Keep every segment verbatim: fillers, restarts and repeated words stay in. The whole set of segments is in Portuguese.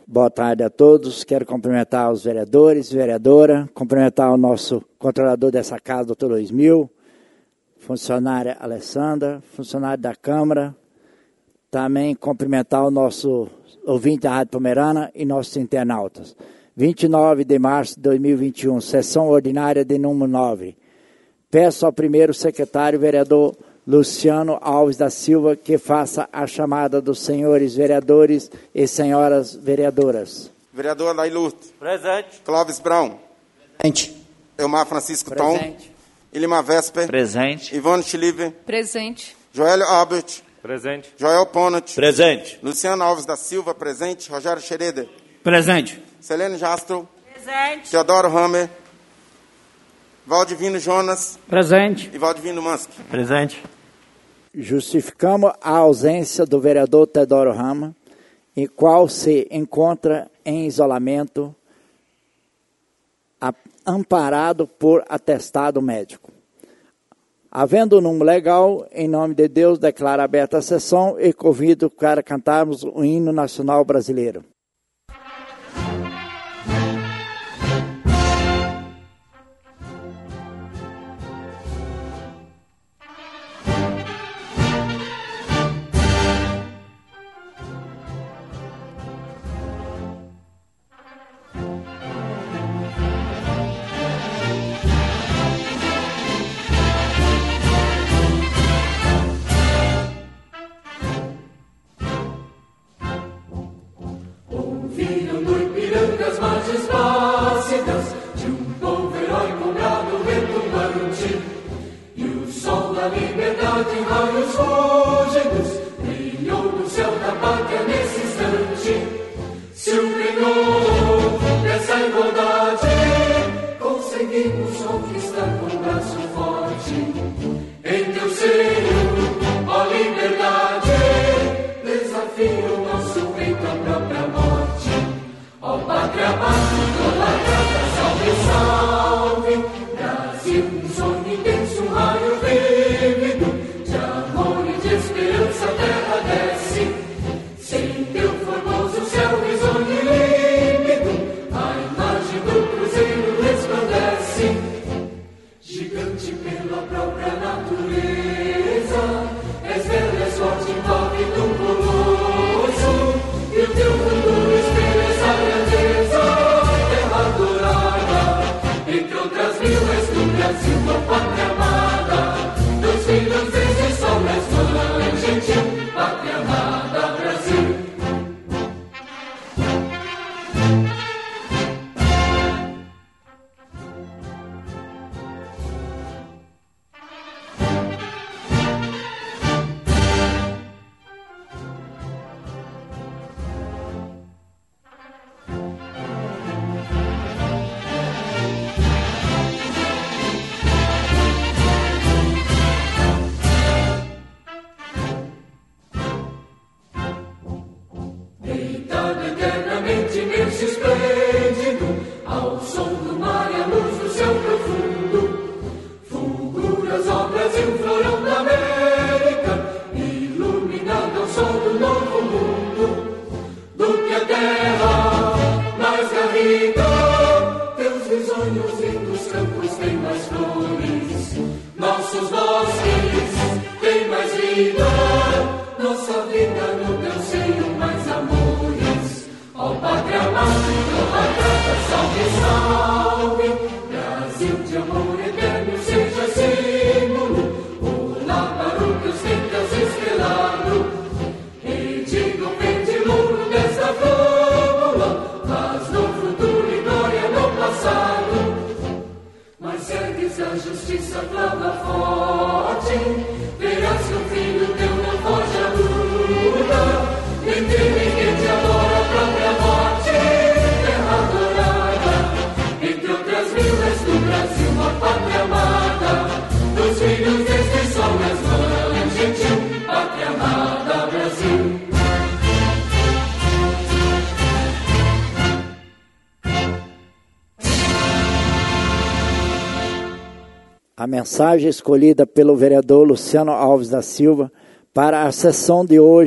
Boa tarde a todos. Quero cumprimentar os vereadores, vereadora, cumprimentar o nosso controlador dessa casa, doutor Luiz Mil, funcionária Alessandra, funcionário da Câmara, também cumprimentar o nosso ouvinte da Rádio Pomerana e nossos internautas. vinte e nove de março de dois mil e vinte e um, sessão ordinária de número nove. Peço ao primeiro secretário, vereador Luciano Alves da Silva, que faça a chamada dos senhores vereadores e senhoras vereadoras. Vereador Lailut. Presente. Clóvis Brown. Presente. Elmar Francisco Presente. Tom. Ilimar Vesper. Presente. Ivone Chilive. Presente. Joélio Albert. Presente. Joel Ponot. Presente. Luciano Alves da Silva, presente. Rogério Xereder. Presente. Selene Jastro. Presente. Teodoro Hammer. Valdivino Jonas. Presente. E Valdivino Mansky. Presente. Justificamos a ausência do vereador Teodoro Rama, em qual se encontra em isolamento, amparado por atestado médico. Havendo o número legal, em nome de Deus, declaro aberta a sessão e convido para cantarmos o hino nacional brasileiro. A mensagem escolhida pelo vereador Luciano Alves da Silva para a sessão de hoje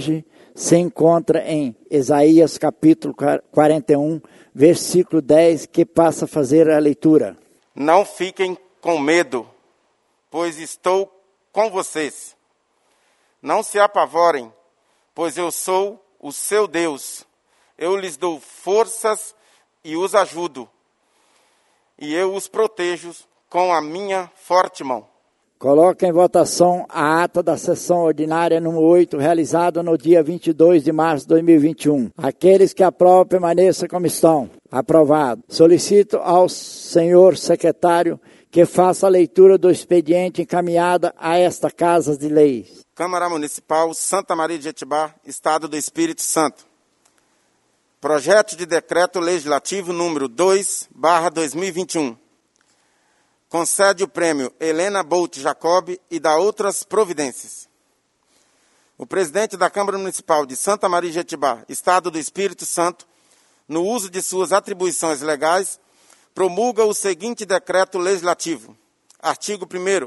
se encontra em Isaías capítulo quarenta e um, versículo dez, que passa a fazer a leitura. Não fiquem com medo, pois estou com vocês. Não se apavorem, pois eu sou o seu Deus. Eu lhes dou forças e os ajudo, e eu os protejo com a minha forte mão. Coloca em votação a ata da sessão ordinária número oito, realizada no dia vinte e dois de março de dois mil e vinte e um. Aqueles que aprovam, permaneçam como estão. Aprovado. Solicito ao senhor secretário que faça a leitura do expediente encaminhada a esta Casa de Leis. Câmara Municipal Santa Maria de Jetibá, Estado do Espírito Santo. Projeto de Decreto Legislativo número dois, barra dois mil e vinte e um. Concede o prêmio Helena Bolt Jacob e dá outras providências. O presidente da Câmara Municipal de Santa Maria de Jetibá, Estado do Espírito Santo, no uso de suas atribuições legais, promulga o seguinte decreto legislativo. Artigo primeiro.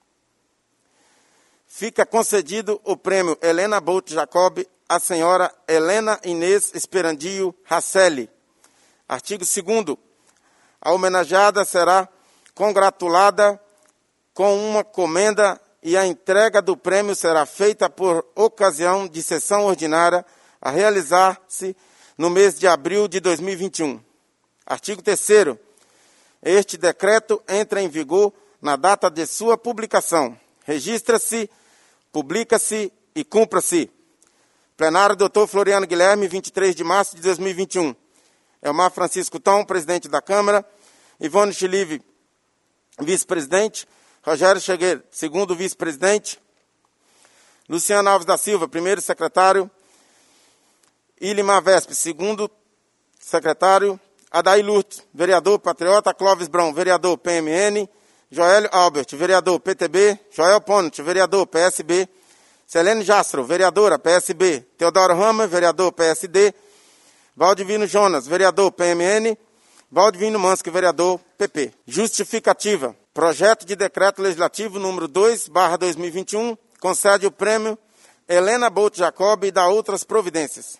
Fica concedido o prêmio Helena Bolt Jacob à senhora Helena Inês Esperandio Racelli. Artigo segundo. A homenageada será congratulada com uma comenda e a entrega do prêmio será feita por ocasião de sessão ordinária a realizar-se no mês de abril de dois mil e vinte e um. Artigo terceiro. Este decreto entra em vigor na data de sua publicação. Registra-se, publica-se e cumpra-se. Plenário doutor Floriano Guilherme, vinte e três de março de dois mil e vinte e um. Elmar Francisco Tom, presidente da Câmara. Ivone Chilive, vice-presidente. Rogério Chegueira, segundo vice-presidente. Luciano Alves da Silva, primeiro secretário. Ilimar Vespe, segundo secretário. Adair Lourdes, vereador patriota. Clóvis Brão, vereador P M N. Joélio Albert, vereador P T B. Joel Ponte, vereador P S B. Selene Jastro, vereadora P S B. Teodoro Rama, vereador P S D. Valdivino Jonas, vereador P M N. Valdivino Mansky, vereador P P. Justificativa. Projeto de Decreto Legislativo número dois, barra dois mil e vinte e um, concede o prêmio Helena Bolt Jacob e dá outras providências.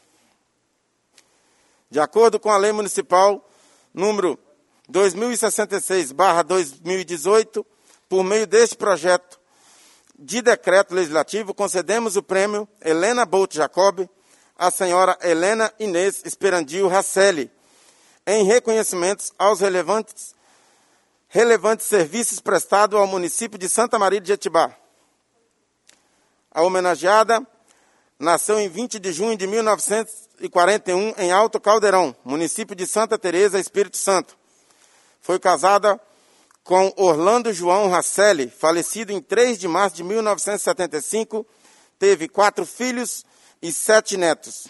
De acordo com a Lei Municipal número dois mil e sessenta e seis, barra dois mil e dezoito, por meio deste projeto de decreto legislativo, concedemos o prêmio Helena Bolt Jacob à senhora Helena Inês Esperandio Racelli, em reconhecimentos aos relevantes, relevantes serviços prestados ao município de Santa Maria de Jetibá. A homenageada nasceu em vinte de junho de mil novecentos e quarenta e um em Alto Caldeirão, município de Santa Teresa, Espírito Santo. Foi casada com Orlando João Racelli, falecido em três de março de mil novecentos e setenta e cinco, teve quatro filhos e sete netos.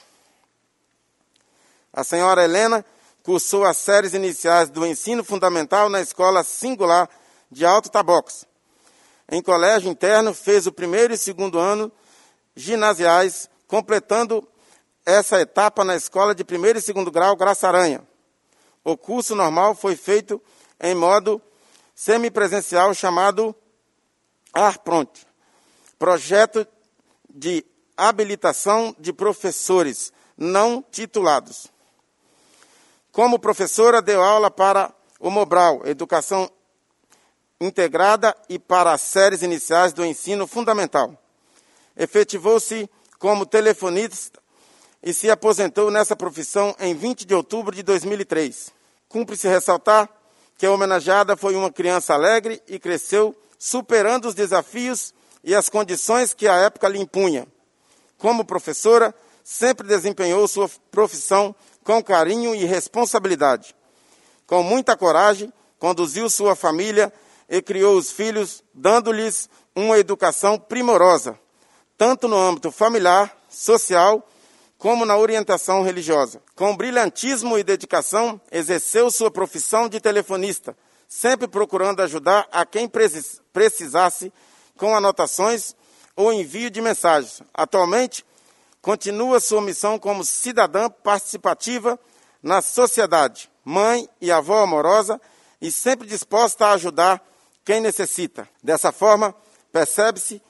A senhora Helena cursou as séries iniciais do ensino fundamental na Escola Singular de Alto Tabocos. Em colégio interno, fez o primeiro e segundo ano ginasiais, completando essa etapa na Escola de primeiro e segundo grau Graça Aranha. O curso normal foi feito em modo semipresencial chamado ARPRONT, Projeto de Habilitação de Professores Não Titulados. Como professora, deu aula para o Mobral, Educação Integrada, e para as séries iniciais do ensino fundamental. Efetivou-se como telefonista e se aposentou nessa profissão em vinte de outubro de dois mil e três. Cumpre-se ressaltar que a homenageada foi uma criança alegre e cresceu superando os desafios e as condições que a época lhe impunha. Como professora, sempre desempenhou sua profissão com carinho e responsabilidade. Com muita coragem, conduziu sua família e criou os filhos, dando-lhes uma educação primorosa, tanto no âmbito familiar, social, como na orientação religiosa. Com brilhantismo e dedicação, exerceu sua profissão de telefonista, sempre procurando ajudar a quem precisasse com anotações ou envio de mensagens. Atualmente, continua sua missão como cidadã participativa na sociedade, mãe e avó amorosa e sempre disposta a ajudar quem necessita. Dessa forma, percebe-se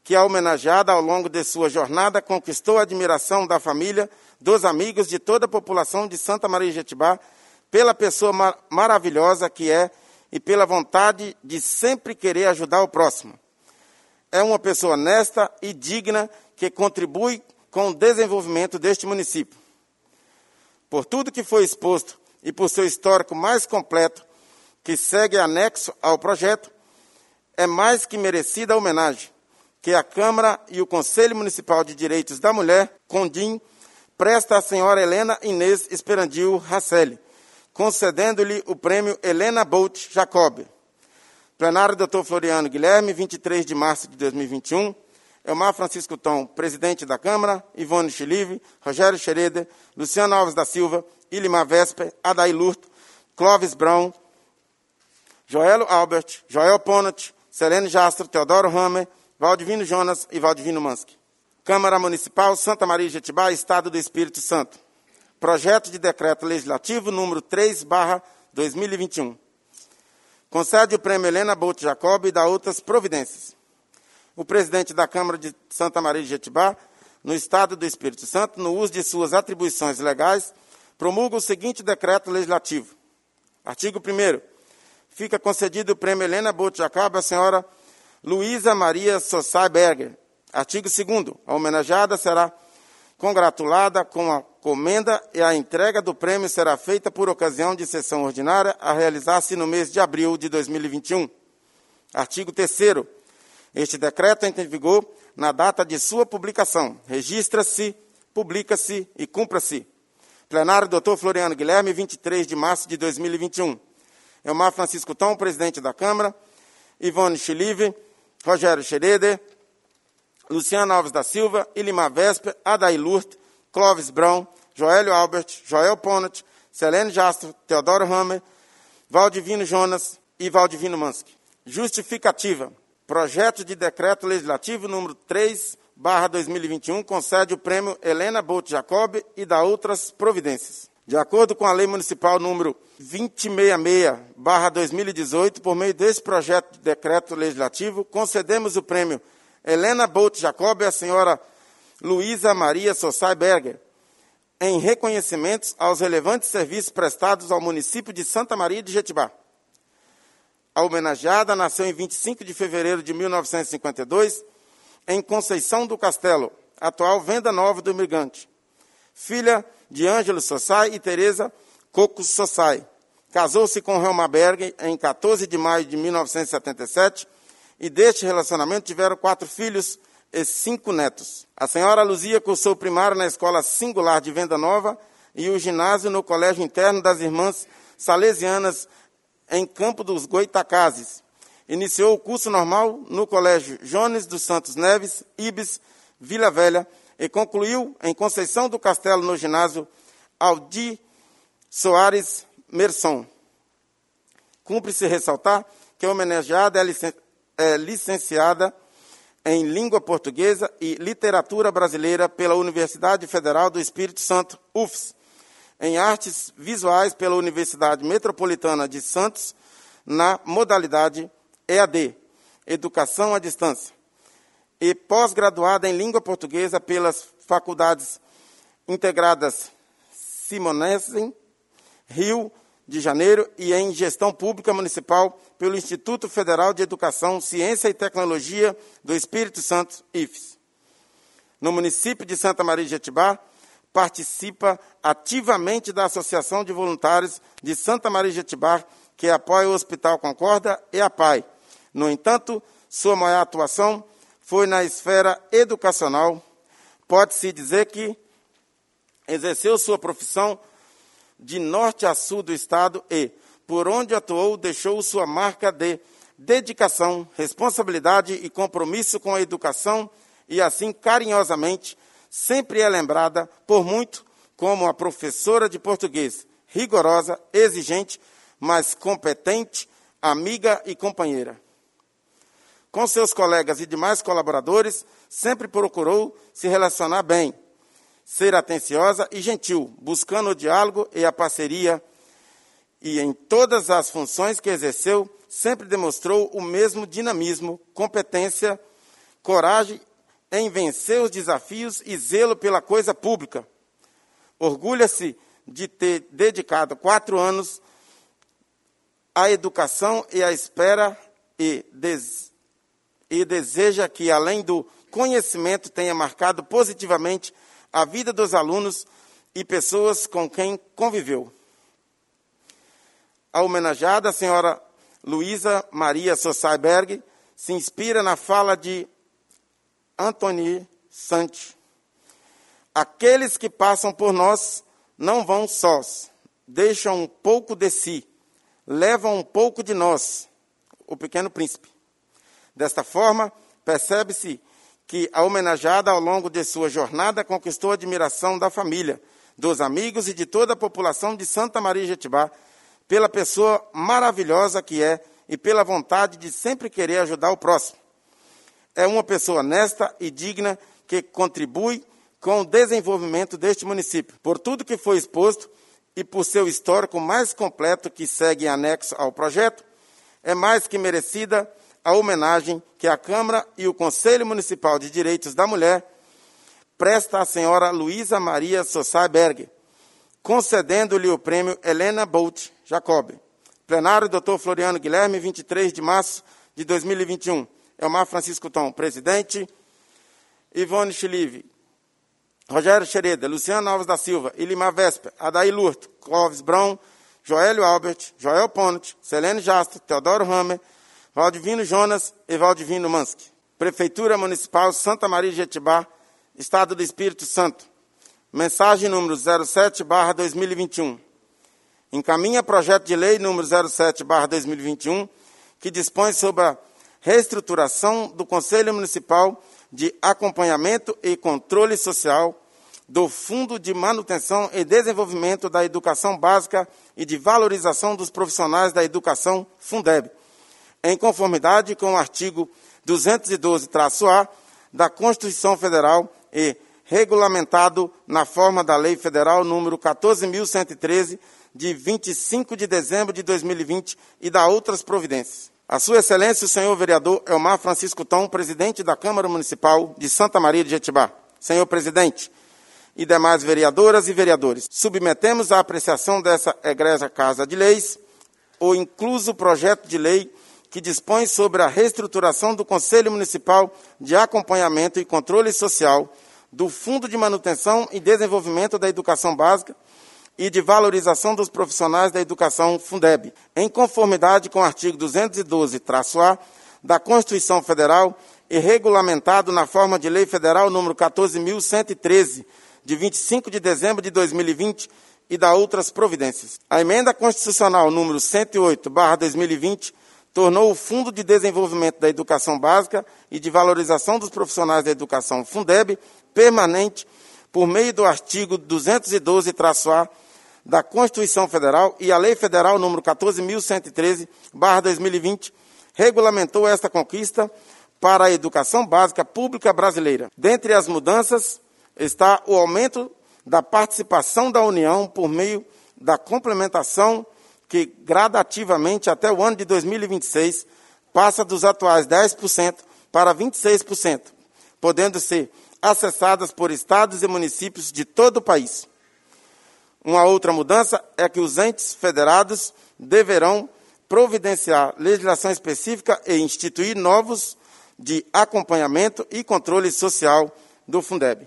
que a homenageada ao longo de sua jornada conquistou a admiração da família, dos amigos, de toda a população de Santa Maria de Jetibá, pela pessoa mar maravilhosa que é e pela vontade de sempre querer ajudar o próximo. É uma pessoa honesta e digna que contribui com o desenvolvimento deste município. Por tudo que foi exposto e por seu histórico mais completo, que segue anexo ao projeto, é mais que merecida a homenagem que a Câmara e o Conselho Municipal de Direitos da Mulher, CONDIM, presta à senhora Helena Inês Esperandil Rasselli, concedendo-lhe o prêmio Helena Bolt Jacob. Plenário doutor Floriano Guilherme, vinte e três de março de dois mil e vinte e um, Elmar Francisco Tom, presidente da Câmara, Ivone Chilive, Rogério Xereder, Luciano Alves da Silva, Ilimar Vesper, Adair Lurto, Clóvis Brown, Joelo Albert, Joel Ponat, Selene Jastro, Teodoro Hammer, Valdivino Jonas e Valdivino Mansky. Câmara Municipal, Santa Maria de Jetibá, Estado do Espírito Santo. Projeto de Decreto Legislativo número três barra dois mil e vinte e um. Concede o prêmio Helena Bolt Jacob e dá outras providências. O presidente da Câmara de Santa Maria de Jetibá, no Estado do Espírito Santo, no uso de suas atribuições legais, promulga o seguinte decreto legislativo. Artigo primeiro. Fica concedido o prêmio Helena Bolt Jacob à senhora Luísa Maria Sossai Berger. Artigo segundo. A homenageada será congratulada com a comenda e a entrega do prêmio será feita por ocasião de sessão ordinária a realizar-se no mês de abril de dois mil e vinte e um. Artigo terceiro. Este decreto entra em vigor na data de sua publicação. Registra-se, publica-se e cumpra-se. Plenário doutor Floriano Guilherme, vinte e três de março de dois mil e vinte e um. Elmar Francisco Tom, presidente da Câmara, Ivone Chilive, Rogério Xereder, Luciano Alves da Silva, Ilimar Vesper, Adair Lurto, Clóvis Brown, Joélio Albert, Joel Ponat, Selene Jastro, Teodoro Hammer, Valdivino Jonas e Valdivino Mansky. Justificativa. Projeto de Decreto Legislativo número três barra dois mil e vinte e um concede o prêmio Helena Bolt Jacob e dá outras providências. De acordo com a Lei Municipal número vinte e sessenta e seis barra dois mil e dezoito, por meio desse projeto de decreto legislativo, concedemos o prêmio Helena Bolt Jacob à senhora Luísa Maria Sossai Berger, em reconhecimentos aos relevantes serviços prestados ao município de Santa Maria de Jetibá. A homenageada nasceu em vinte e cinco de fevereiro de mil novecentos e cinquenta e dois, em Conceição do Castelo, atual Venda Nova do Mirgante. Filha de Ângelo Sossai e Teresa Cocos Sossai. Casou-se com Helma Berger em quatorze de maio de mil novecentos e setenta e sete e deste relacionamento tiveram quatro filhos e cinco netos. A senhora Luzia cursou o primário na Escola Singular de Venda Nova e o ginásio no Colégio Interno das Irmãs Salesianas em Campo dos Goitacazes. Iniciou o curso normal no Colégio Jones dos Santos Neves, Ibis, Vila Velha, e concluiu em Conceição do Castelo no ginásio Aldi Soares Merson. Cumpre-se ressaltar que a homenageada é, licen é licenciada em Língua Portuguesa e Literatura Brasileira pela Universidade Federal do Espírito Santo, U F S, em Artes Visuais pela Universidade Metropolitana de Santos, na modalidade E A D, Educação à Distância, e pós-graduada em Língua Portuguesa pelas Faculdades Integradas Simonesen, Rio de Janeiro, e em Gestão Pública Municipal pelo Instituto Federal de Educação, Ciência e Tecnologia do Espírito Santo, I F S. No município de Santa Maria de Jetibá, participa ativamente da Associação de Voluntários de Santa Maria de Jetibá, que apoia o Hospital Concorda e a P A I. No entanto, sua maior atuação foi na esfera educacional. Pode-se dizer que exerceu sua profissão de norte a sul do Estado e, por onde atuou, deixou sua marca de dedicação, responsabilidade e compromisso com a educação e, assim, carinhosamente, sempre é lembrada por muito como a professora de português, rigorosa, exigente, mas competente, amiga e companheira. Com seus colegas e demais colaboradores, sempre procurou se relacionar bem, ser atenciosa e gentil, buscando o diálogo e a parceria, e em todas as funções que exerceu, sempre demonstrou o mesmo dinamismo, competência, coragem em vencer os desafios e zelo pela coisa pública. Orgulha-se de ter dedicado quatro anos à educação e à espera e, des, e deseja que, além do conhecimento, tenha marcado positivamente a vida dos alunos e pessoas com quem conviveu. A homenageada, a senhora Luísa Maria Sossaiberg, se inspira na fala de Antoni Santi. Aqueles que passam por nós não vão sós, deixam um pouco de si, levam um pouco de nós, o Pequeno Príncipe. Desta forma, percebe-se que a homenageada, ao longo de sua jornada, conquistou a admiração da família, dos amigos e de toda a população de Santa Maria de Jetibá, pela pessoa maravilhosa que é e pela vontade de sempre querer ajudar o próximo. É uma pessoa honesta e digna que contribui com o desenvolvimento deste município. Por tudo que foi exposto e por seu histórico mais completo que segue em anexo ao projeto, é mais que merecida a homenagem que a Câmara e o Conselho Municipal de Direitos da Mulher presta à senhora Luísa Maria Sossaiberg, concedendo-lhe o prêmio Helena Bolt Jacob. Plenário, doutor Floriano Guilherme, vinte e três de março de dois mil e vinte e um. Elmar Francisco Tom, presidente. Ivone Chilive, Rogério Xereda, Luciano Alves da Silva, Ilimar Vesper, Adair Lurto, Clóvis Brão, Joélio Albert, Joel Ponte, Selene Jastro, Teodoro Hammer, Valdivino Jonas e Valdivino Mansky. Prefeitura Municipal Santa Maria de Jetibá, Estado do Espírito Santo. Mensagem número zero sete barra dois mil e vinte e um. Encaminha projeto de lei número zero sete barra dois mil e vinte e um, que dispõe sobre a reestruturação do Conselho Municipal de Acompanhamento e Controle Social do Fundo de Manutenção e Desenvolvimento da Educação Básica e de Valorização dos Profissionais da Educação, Fundeb, em conformidade com o artigo duzentos e doze traço A da Constituição Federal e regulamentado na forma da Lei Federal número quatorze mil cento e treze, de vinte e cinco de dezembro de dois mil e vinte, e da outras providências. A Sua Excelência, o senhor vereador Elmar Francisco Tom, presidente da Câmara Municipal de Santa Maria de Jetibá. Senhor presidente e demais vereadoras e vereadores, submetemos à apreciação dessa egressa Casa de Leis o incluso projeto de lei que dispõe sobre a reestruturação do Conselho Municipal de Acompanhamento e Controle Social do Fundo de Manutenção e Desenvolvimento da Educação Básica e de Valorização dos Profissionais da Educação, Fundeb, em conformidade com o artigo duzentos e doze traço A da Constituição Federal e regulamentado na forma de Lei Federal número quatorze mil cento e treze, de vinte e cinco de dezembro de dois mil e vinte, e da outras providências. A Emenda Constitucional número cento e oito barra dois mil e vinte tornou o Fundo de Desenvolvimento da Educação Básica e de Valorização dos Profissionais da Educação, Fundeb, permanente por meio do artigo duzentos e doze traço A da Constituição Federal e a Lei Federal número quatorze mil cento e treze barra dois mil e vinte regulamentou esta conquista para a educação básica pública brasileira. Dentre as mudanças está o aumento da participação da União por meio da complementação que gradativamente até o ano de dois mil e vinte e seis passa dos atuais dez por cento para vinte e seis por cento, podendo ser acessadas por estados e municípios de todo o país. Uma outra mudança é que os entes federados deverão providenciar legislação específica e instituir novos de acompanhamento e controle social do Fundeb.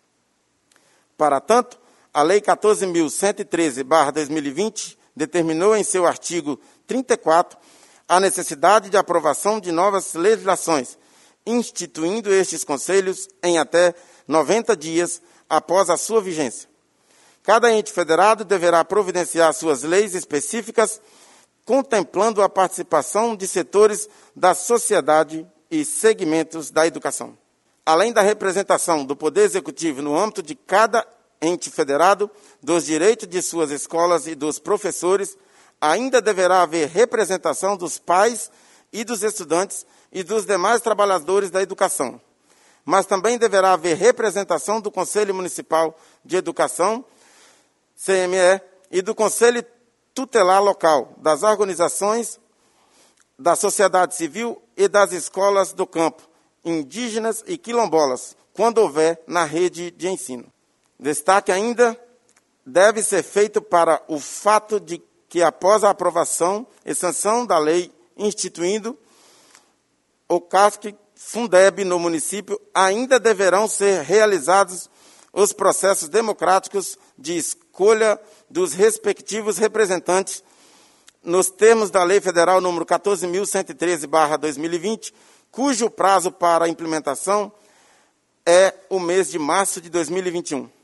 Para tanto, a Lei quatorze mil cento e treze barra dois mil e vinte determinou em seu artigo trinta e quatro a necessidade de aprovação de novas legislações, instituindo estes conselhos em até noventa dias após a sua vigência. Cada ente federado deverá providenciar suas leis específicas, contemplando a participação de setores da sociedade e segmentos da educação. Além da representação do Poder Executivo no âmbito de cada ente federado, dos direitos de suas escolas e dos professores, ainda deverá haver representação dos pais e dos estudantes e dos demais trabalhadores da educação. Mas também deverá haver representação do Conselho Municipal de Educação, C M E, e do Conselho Tutelar Local, das organizações da sociedade civil e das escolas do campo, indígenas e quilombolas, quando houver na rede de ensino. Destaque ainda deve ser feito para o fato de que, após a aprovação e sanção da lei instituindo o CASC Fundeb no município, ainda deverão ser realizados os processos democráticos de escolha dos respectivos representantes, nos termos da Lei Federal número quatorze mil cento e treze barra dois mil e vinte, cujo prazo para a implementação é o mês de março de dois mil e vinte e um.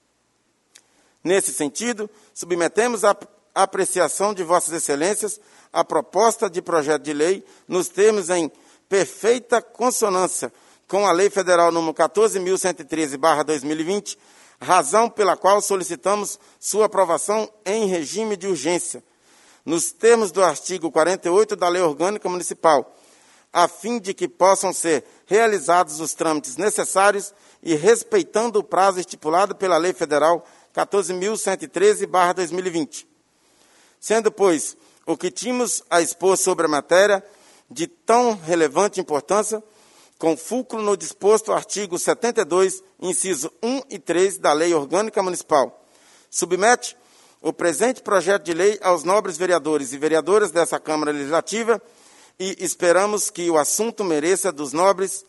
Nesse sentido, submetemos à apreciação de Vossas Excelências a proposta de projeto de lei nos termos em perfeita consonância com a Lei Federal número quatorze mil cento e treze barra dois mil e vinte, razão pela qual solicitamos sua aprovação em regime de urgência, nos termos do artigo quarenta e oito da Lei Orgânica Municipal, a fim de que possam ser realizados os trâmites necessários e respeitando o prazo estipulado pela Lei Federal quatorze mil cento e treze barra dois mil e vinte. Sendo, pois, o que tínhamos a expor sobre a matéria de tão relevante importância, com fulcro no disposto artigo setenta e dois, inciso um e três da Lei Orgânica Municipal, submete o presente projeto de lei aos nobres vereadores e vereadoras dessa Câmara Legislativa e esperamos que o assunto mereça dos nobres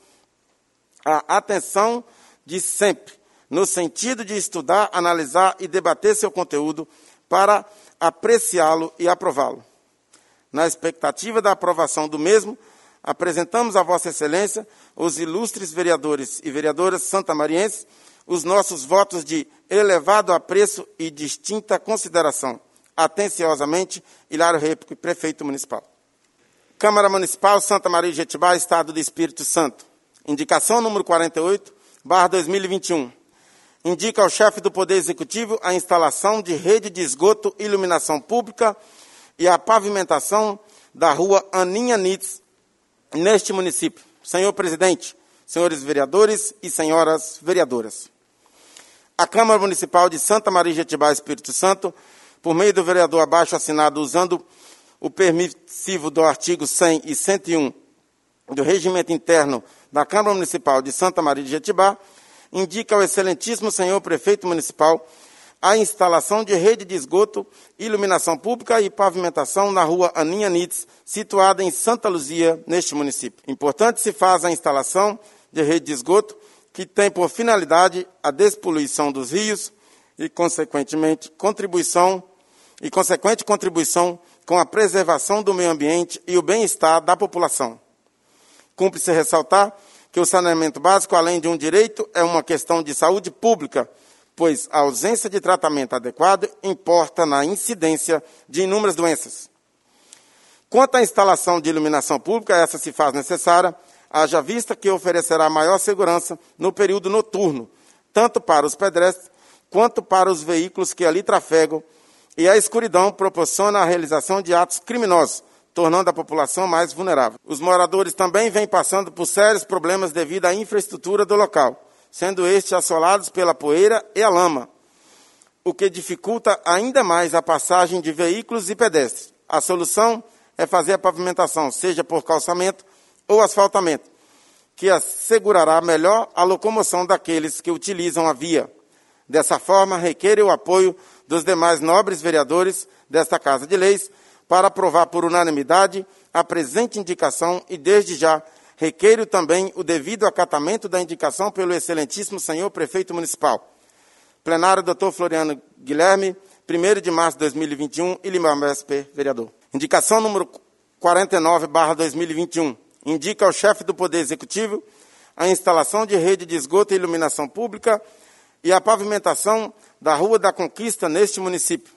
a atenção de sempre, no sentido de estudar, analisar e debater seu conteúdo para apreciá-lo e aprová-lo. Na expectativa da aprovação do mesmo, apresentamos a Vossa Excelência, os ilustres vereadores e vereadoras santamarienses, os nossos votos de elevado apreço e distinta consideração. Atenciosamente, Hilário Répico, Prefeito Municipal. Câmara Municipal Santa Maria de Jetibá, Estado do Espírito Santo. Indicação número quarenta e oito, barra dois mil e vinte e um. Indica ao chefe do Poder Executivo a instalação de rede de esgoto e iluminação pública e a pavimentação da rua Aninha Nitz, neste município. Senhor Presidente, senhores vereadores e senhoras vereadoras. A Câmara Municipal de Santa Maria de Jetibá, Espírito Santo, por meio do vereador abaixo assinado usando o permissivo do artigo cem e cento e um do Regimento Interno da Câmara Municipal de Santa Maria de Jetibá, indica ao excelentíssimo senhor Prefeito Municipal a instalação de rede de esgoto, iluminação pública e pavimentação na rua Aninha Nitz, situada em Santa Luzia, neste município. Importante se faz a instalação de rede de esgoto, que tem por finalidade a despoluição dos rios e, consequentemente, contribuição e consequente contribuição com a preservação do meio ambiente e o bem-estar da população. Cumpre-se ressaltar que o saneamento básico, além de um direito, é uma questão de saúde pública, pois a ausência de tratamento adequado importa na incidência de inúmeras doenças. Quanto à instalação de iluminação pública, essa se faz necessária, haja vista que oferecerá maior segurança no período noturno, tanto para os pedestres quanto para os veículos que ali trafegam, e a escuridão proporciona a realização de atos criminosos, tornando a população mais vulnerável. Os moradores também vêm passando por sérios problemas devido à infraestrutura do local, sendo estes assolados pela poeira e a lama, o que dificulta ainda mais a passagem de veículos e pedestres. A solução é fazer a pavimentação, seja por calçamento ou asfaltamento, que assegurará melhor a locomoção daqueles que utilizam a via. Dessa forma, requer o apoio dos demais nobres vereadores desta Casa de Leis para aprovar por unanimidade a presente indicação e, desde já, requeiro também o devido acatamento da indicação pelo excelentíssimo senhor Prefeito Municipal. Plenário, doutor Floriano Guilherme, primeiro de março de dois mil e vinte e um, Ilimar Mesper, vereador. Indicação número quarenta e nove, barra dois mil e vinte e um. Indica ao chefe do Poder Executivo a instalação de rede de esgoto e iluminação pública e a pavimentação da Rua da Conquista neste município.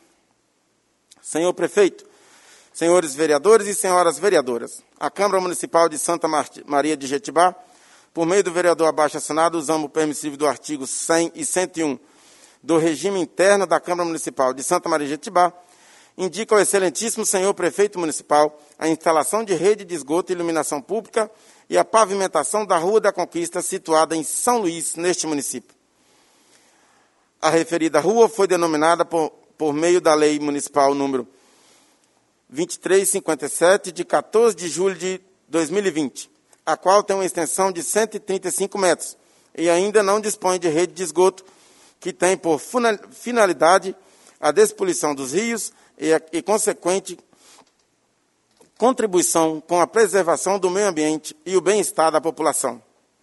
Senhor Prefeito, senhores vereadores e senhoras vereadoras, a Câmara Municipal de Santa Maria de Jetibá, por meio do vereador abaixo assinado, usamos o permissivo do artigo cem e cento e um do regime interno da Câmara Municipal de Santa Maria de Jetibá, indica ao excelentíssimo senhor Prefeito Municipal a instalação de rede de esgoto e iluminação pública e a pavimentação da Rua da Conquista, situada em São Luís, neste município. A referida rua foi denominada por, por meio da Lei Municipal número vinte e três cinquenta e sete, de quatorze de julho de dois mil e vinte, a qual tem uma extensão de cento e trinta e cinco metros e ainda não dispõe de rede de esgoto, que tem por finalidade a despoluição dos rios e, a, e consequente contribuição com a preservação do meio ambiente e o bem-estar da população.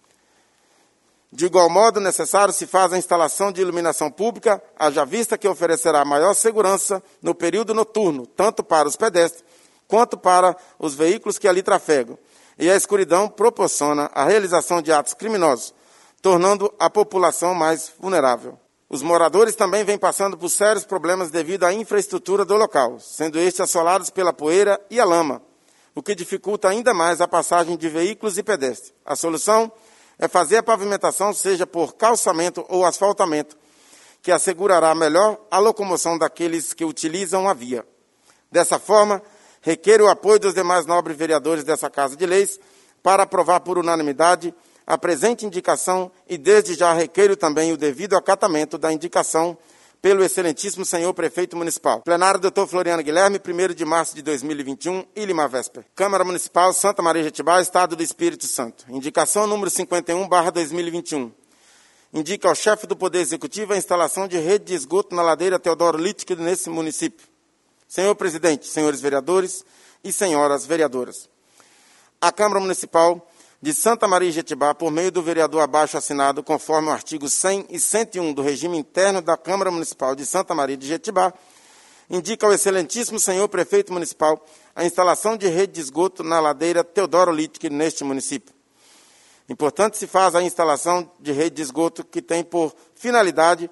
De igual modo, necessário se faz a instalação de iluminação pública, haja vista que oferecerá maior segurança no período noturno, tanto para os pedestres quanto para os veículos que ali trafegam, e a escuridão proporciona a realização de atos criminosos, tornando a população mais vulnerável. Os moradores também vêm passando por sérios problemas devido à infraestrutura do local, sendo estes assolados pela poeira e a lama, o que dificulta ainda mais a passagem de veículos e pedestres. A solução é fazer a pavimentação, seja por calçamento ou asfaltamento, que assegurará melhor a locomoção daqueles que utilizam a via. Dessa forma, requer o apoio dos demais nobres vereadores dessa Casa de Leis para aprovar por unanimidade a presente indicação e desde já requeiro também o devido acatamento da indicação pelo excelentíssimo senhor prefeito municipal. Plenário doutor Floriano Guilherme, primeiro de março de dois mil e vinte e um, Ilima Véspera. Câmara Municipal Santa Maria de Jetibá, Estado do Espírito Santo. Indicação número cinquenta e um barra dois mil e vinte e um. Indica ao chefe do Poder Executivo a instalação de rede de esgoto na ladeira Teodoro Littke nesse município. Senhor presidente, senhores vereadores e senhoras vereadoras. A Câmara Municipal de Santa Maria de Jetibá, por meio do vereador abaixo assinado, conforme o artigo cem e cento e um do regime interno da Câmara Municipal de Santa Maria de Jetibá, indica ao excelentíssimo senhor prefeito municipal a instalação de rede de esgoto na ladeira Teodoro Littke neste município. Importante se faz a instalação de rede de esgoto que tem por finalidade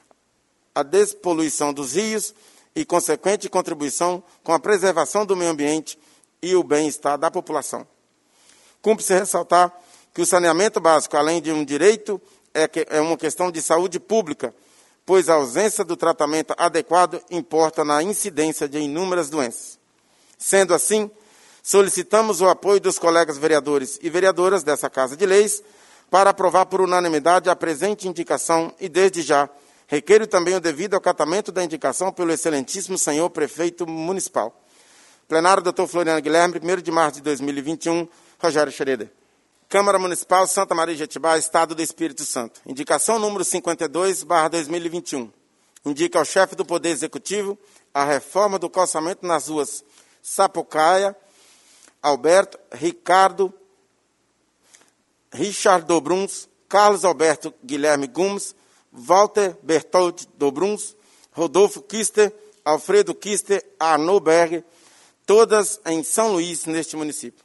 a despoluição dos rios e consequente contribuição com a preservação do meio ambiente e o bem-estar da população. Cumpre-se ressaltar que o saneamento básico, além de um direito, é uma questão de saúde pública, pois a ausência do tratamento adequado importa na incidência de inúmeras doenças. Sendo assim, solicitamos o apoio dos colegas vereadores e vereadoras dessa Casa de Leis para aprovar por unanimidade a presente indicação e, desde já, requeiro também o devido acatamento da indicação pelo excelentíssimo senhor prefeito municipal. Plenário doutor Floriano Guilherme, primeiro de março de dois mil e vinte e um, Rogério Schroeder. Câmara Municipal Santa Maria de Jetibá, Estado do Espírito Santo. Indicação número cinquenta e dois barra dois mil e vinte e um. Indica ao chefe do Poder Executivo a reforma do calçamento nas ruas Sapucaia, Alberto, Ricardo, Richard Dobruns, Carlos Alberto Guilherme Gomes, Walter Bertold Dobruns, Rodolfo Kister, Alfredo Kister, Arnaud Berger, todas em São Luís, neste município.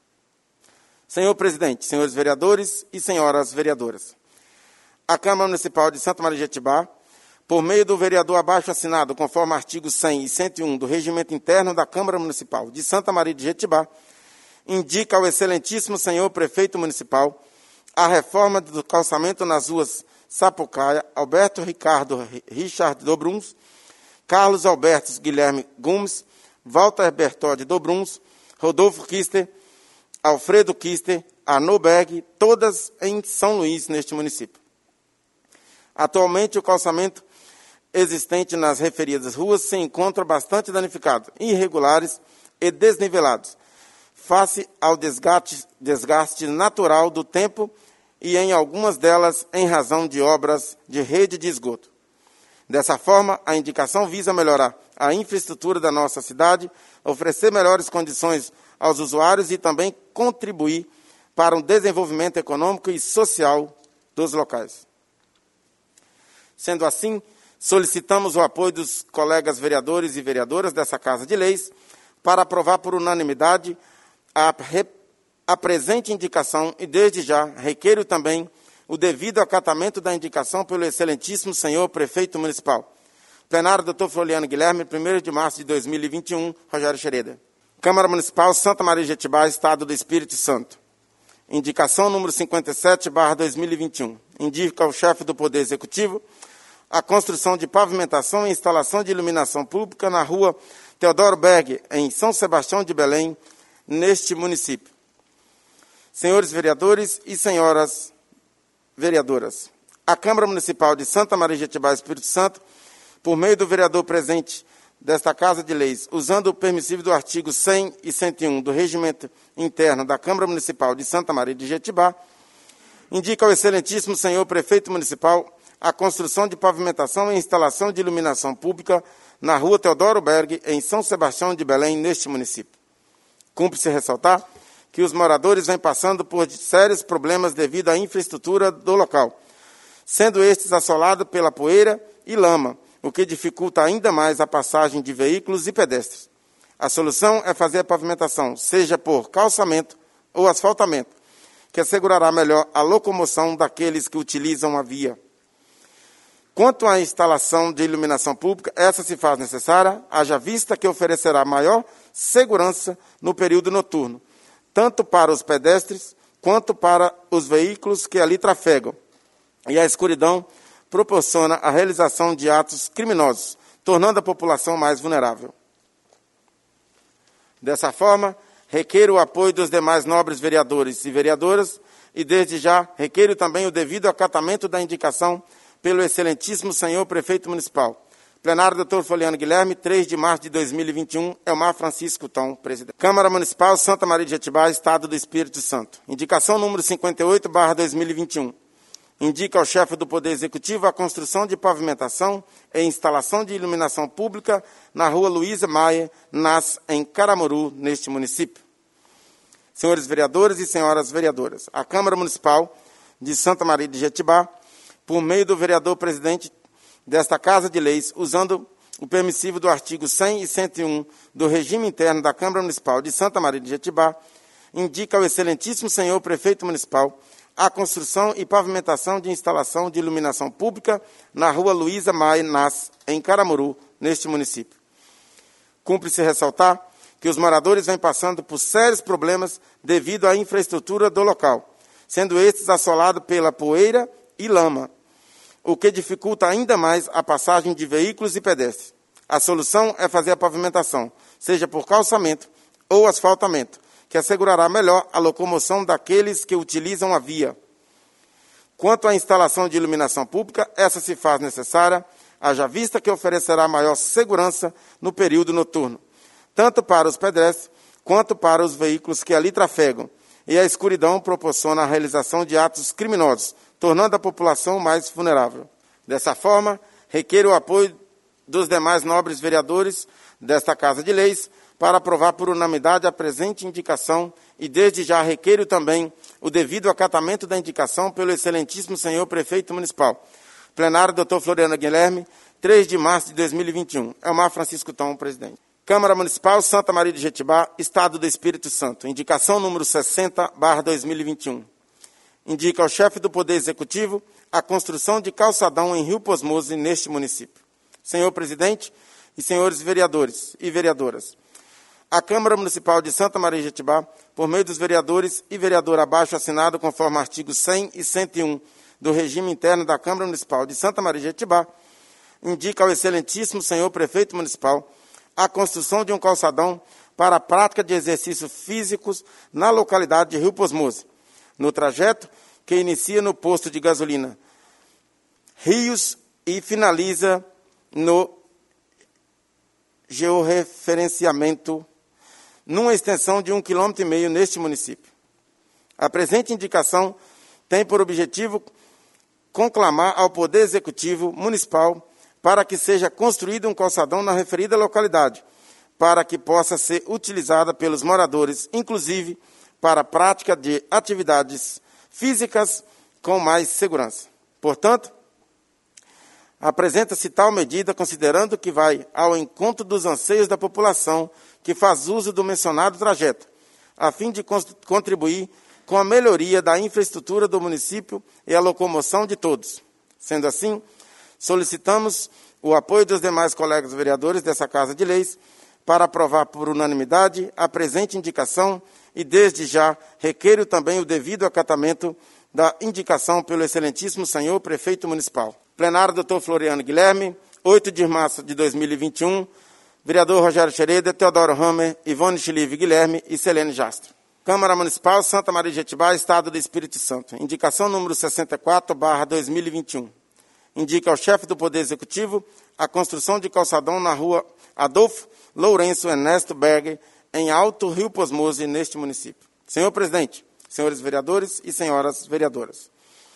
Senhor presidente, senhores vereadores e senhoras vereadoras, a Câmara Municipal de Santa Maria de Jetibá, por meio do vereador abaixo assinado, conforme artigo cem e cento e um do Regimento Interno da Câmara Municipal de Santa Maria de Jetibá, indica ao excelentíssimo senhor prefeito municipal a reforma do calçamento nas ruas Sapucaia, Alberto Ricardo Richard Dobruns, Carlos Alberto Guilherme Gomes, Walter Bertold Dobruns, Rodolfo Kister, Alfredo Kister, Arnaud Berg, todas em São Luís, neste município. Atualmente, o calçamento existente nas referidas ruas se encontra bastante danificado, irregulares e desnivelados, face ao desgaste, desgaste natural do tempo e, em algumas delas, em razão de obras de rede de esgoto. Dessa forma, a indicação visa melhorar a infraestrutura da nossa cidade, oferecer melhores condições aos usuários e também contribuir para um desenvolvimento econômico e social dos locais. Sendo assim, solicitamos o apoio dos colegas vereadores e vereadoras dessa Casa de Leis para aprovar por unanimidade a, a presente indicação e, desde já, requeiro também o devido acatamento da indicação pelo excelentíssimo senhor prefeito municipal. Plenário doutor Floriano Guilherme, primeiro de março de dois mil e vinte e um, Rogério Schroeder. Câmara Municipal Santa Maria de Jetibá, Estado do Espírito Santo. Indicação número cinquenta e sete barra dois mil e vinte e um. Indica ao chefe do Poder Executivo a construção de pavimentação e instalação de iluminação pública na rua Teodoro Berg, em São Sebastião de Belém, neste município. Senhores vereadores e senhoras vereadoras, a Câmara Municipal de Santa Maria de Jetibá, Espírito Santo, por meio do vereador presente desta Casa de Leis, usando o permissivo do artigo cem e cento e um do Regimento Interno da Câmara Municipal de Santa Maria de Jetibá, indica ao excelentíssimo senhor prefeito municipal a construção de pavimentação e instalação de iluminação pública na rua Teodoro Berg, em São Sebastião de Belém, neste município. Cumpre-se ressaltar que os moradores vêm passando por sérios problemas devido à infraestrutura do local, sendo estes assolados pela poeira e lama, o que dificulta ainda mais a passagem de veículos e pedestres. A solução é fazer a pavimentação, seja por calçamento ou asfaltamento, que assegurará melhor a locomoção daqueles que utilizam a via. Quanto à instalação de iluminação pública, essa se faz necessária, haja vista que oferecerá maior segurança no período noturno, tanto para os pedestres quanto para os veículos que ali trafegam, e a escuridão proporciona a realização de atos criminosos, tornando a população mais vulnerável. Dessa forma, requeiro o apoio dos demais nobres vereadores e vereadoras e, desde já, requeiro também o devido acatamento da indicação pelo excelentíssimo senhor prefeito municipal. Plenário, doutor Floriano Guilherme, três de março de dois mil e vinte e um, Elmar Francisco Tom, presidente. Câmara Municipal, Santa Maria de Jetibá, Estado do Espírito Santo. Indicação número cinquenta e oito barra dois mil e vinte e um. Indica ao chefe do Poder Executivo a construção de pavimentação e instalação de iluminação pública na rua Luísa Maia, nas, em Caramuru, neste município. Senhores vereadores e senhoras vereadoras, a Câmara Municipal de Santa Maria de Jetibá, por meio do vereador presidente desta Casa de Leis, usando o permissivo do artigo cem e cento e um do Regime Interno da Câmara Municipal de Santa Maria de Jetibá, indica ao excelentíssimo senhor prefeito municipal a construção e pavimentação de instalação de iluminação pública na rua Luísa Maia, nas, em Caramuru, neste município. Cumpre-se ressaltar que os moradores vêm passando por sérios problemas devido à infraestrutura do local, sendo estes assolados pela poeira e lama, o que dificulta ainda mais a passagem de veículos e pedestres. A solução é fazer a pavimentação, seja por calçamento ou asfaltamento, que assegurará melhor a locomoção daqueles que utilizam a via. Quanto à instalação de iluminação pública, essa se faz necessária, haja vista que oferecerá maior segurança no período noturno, tanto para os pedestres quanto para os veículos que ali trafegam, e a escuridão proporciona a realização de atos criminosos, tornando a população mais vulnerável. Dessa forma, requeiro o apoio dos demais nobres vereadores desta Casa de Leis para aprovar por unanimidade a presente indicação e, desde já, requeiro também o devido acatamento da indicação pelo excelentíssimo senhor prefeito municipal. Plenário, doutor Floriano Guilherme, três de março de dois mil e vinte e um. Elmar Francisco Tom, presidente. Câmara Municipal, Santa Maria de Jetibá, Estado do Espírito Santo. Indicação número sessenta barra dois mil e vinte e um. Indica ao chefe do Poder Executivo a construção de calçadão em Rio Posmoso, neste município. Senhor presidente e senhores vereadores e vereadoras, a Câmara Municipal de Santa Maria de Jetibá, por meio dos vereadores e vereador abaixo assinado conforme artigo cem e cento e um do Regime Interno da Câmara Municipal de Santa Maria de Jetibá, indica ao excelentíssimo senhor prefeito municipal a construção de um calçadão para a prática de exercícios físicos na localidade de Rio Posmoso, no trajeto que inicia no posto de gasolina Rios e finaliza no georreferenciamento, numa extensão de um quilômetro e meio neste município. A presente indicação tem por objetivo conclamar ao Poder Executivo Municipal para que seja construído um calçadão na referida localidade, para que possa ser utilizada pelos moradores, inclusive para a prática de atividades físicas com mais segurança. Portanto, apresenta-se tal medida considerando que vai ao encontro dos anseios da população que faz uso do mencionado trajeto, a fim de contribuir com a melhoria da infraestrutura do município e a locomoção de todos. Sendo assim, solicitamos o apoio dos demais colegas vereadores dessa Casa de Leis para aprovar por unanimidade a presente indicação e, desde já, requeiro também o devido acatamento da indicação pelo excelentíssimo senhor prefeito municipal. Plenário, doutor Floriano Guilherme, oito de março de dois mil e vinte e um, vereador Rogério Xereda, Teodoro Hammer, Ivone Chilive Guilherme e Selene Jastro. Câmara Municipal, Santa Maria de Jetibá, Estado do Espírito Santo. Indicação número sessenta e quatro barra dois mil e vinte e um. Indica ao chefe do Poder Executivo a construção de calçadão na rua Adolfo Lourenço Ernesto Berger, em Alto Rio Posmoze, neste município. Senhor presidente, senhores vereadores e senhoras vereadoras,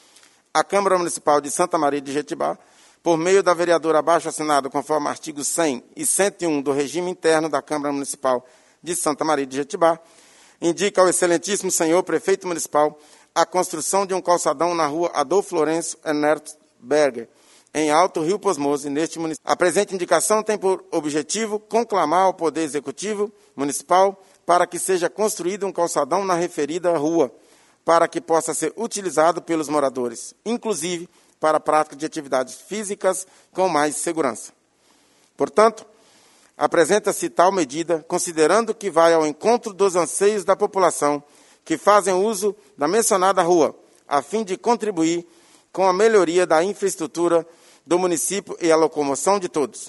a Câmara Municipal de Santa Maria de Jetibá, por meio da vereadora abaixo assinado conforme artigos cem e cento e um do regime interno da Câmara Municipal de Santa Maria de Jetibá, indica ao excelentíssimo senhor prefeito municipal a construção de um calçadão na rua Adolfo Lourenço Ernesto Berger, em Alto Rio Posmoze, neste município. A presente indicação tem por objetivo conclamar ao Poder Executivo Municipal para que seja construído um calçadão na referida rua, para que possa ser utilizado pelos moradores, inclusive para a prática de atividades físicas com mais segurança. Portanto, apresenta-se tal medida, considerando que vai ao encontro dos anseios da população que fazem uso da mencionada rua, a fim de contribuir com a melhoria da infraestrutura do município e a locomoção de todos.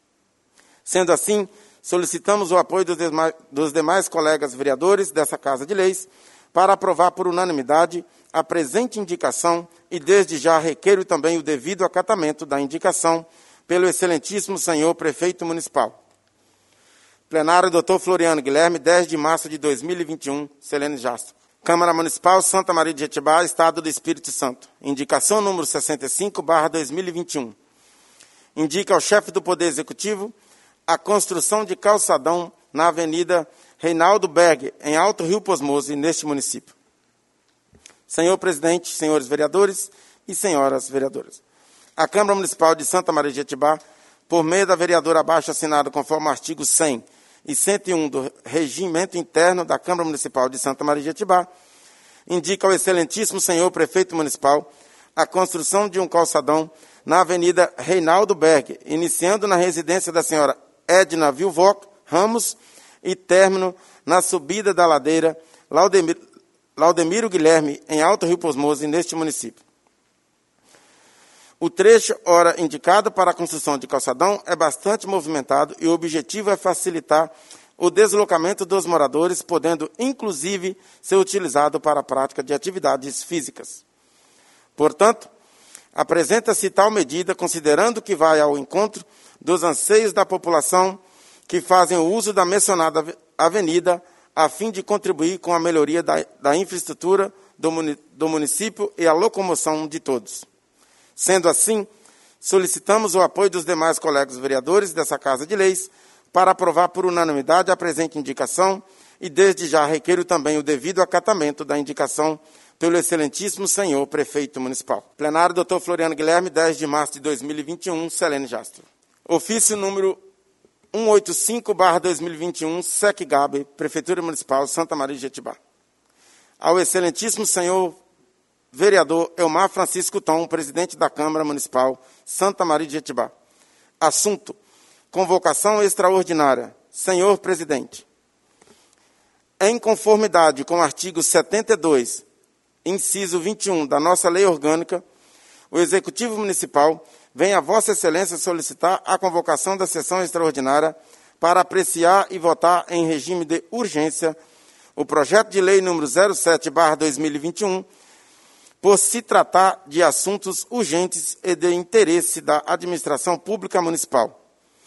Sendo assim, solicitamos o apoio dos demais, dos demais colegas vereadores dessa Casa de Leis para aprovar por unanimidade a presente indicação e, desde já, requeiro também o devido acatamento da indicação pelo excelentíssimo senhor prefeito municipal. Plenário, doutor Floriano Guilherme, dez de março de dois mil e vinte e um, Selene Jastro. Câmara Municipal, Santa Maria de Jetibá, Estado do Espírito Santo. Indicação número sessenta e cinco barra dois mil e vinte e um. Indica ao chefe do Poder Executivo a construção de calçadão na Avenida Reinaldo Berger, em Alto Rio Posmoze, neste município. Senhor presidente, senhores vereadores e senhoras vereadoras, a Câmara Municipal de Santa Maria de Jetibá, por meio da vereadora abaixo assinado conforme o artigo cem e cento e um do regimento interno da Câmara Municipal de Santa Maria de Jetibá, indica ao excelentíssimo senhor prefeito municipal a construção de um calçadão na Avenida Reinaldo Berger, iniciando na residência da senhora Edna Vilvoc Ramos e término na subida da ladeira Laudemiro, Laudemiro Guilherme, em Alto Rio Posmoze, neste município. O trecho, ora indicado para a construção de calçadão, é bastante movimentado e o objetivo é facilitar o deslocamento dos moradores, podendo, inclusive, ser utilizado para a prática de atividades físicas. Portanto, apresenta-se tal medida, considerando que vai ao encontro dos anseios da população que fazem o uso da mencionada avenida, a fim de contribuir com a melhoria da, da infraestrutura do, muni, do município e a locomoção de todos. Sendo assim, solicitamos o apoio dos demais colegas vereadores dessa Casa de Leis para aprovar por unanimidade a presente indicação e, desde já, requeiro também o devido acatamento da indicação pelo excelentíssimo senhor prefeito municipal. Plenário, doutor Floriano Guilherme, dez de março de dois mil e vinte e um, Selene Jastro. Ofício número cento e oitenta e cinco barra dois mil e vinte e um, S E C Gabe, Prefeitura Municipal, Santa Maria de Jetibá. Ao excelentíssimo senhor vereador Elmar Francisco Tom, presidente da Câmara Municipal, Santa Maria de Jetibá. Assunto: convocação extraordinária. Senhor presidente, em conformidade com o artigo setenta e dois, inciso vinte e um da nossa lei orgânica, o Executivo Municipal vem a Vossa Excelência solicitar a convocação da sessão extraordinária para apreciar e votar em regime de urgência o projeto de lei número zero sete barra dois mil e vinte e um, por se tratar de assuntos urgentes e de interesse da administração pública municipal.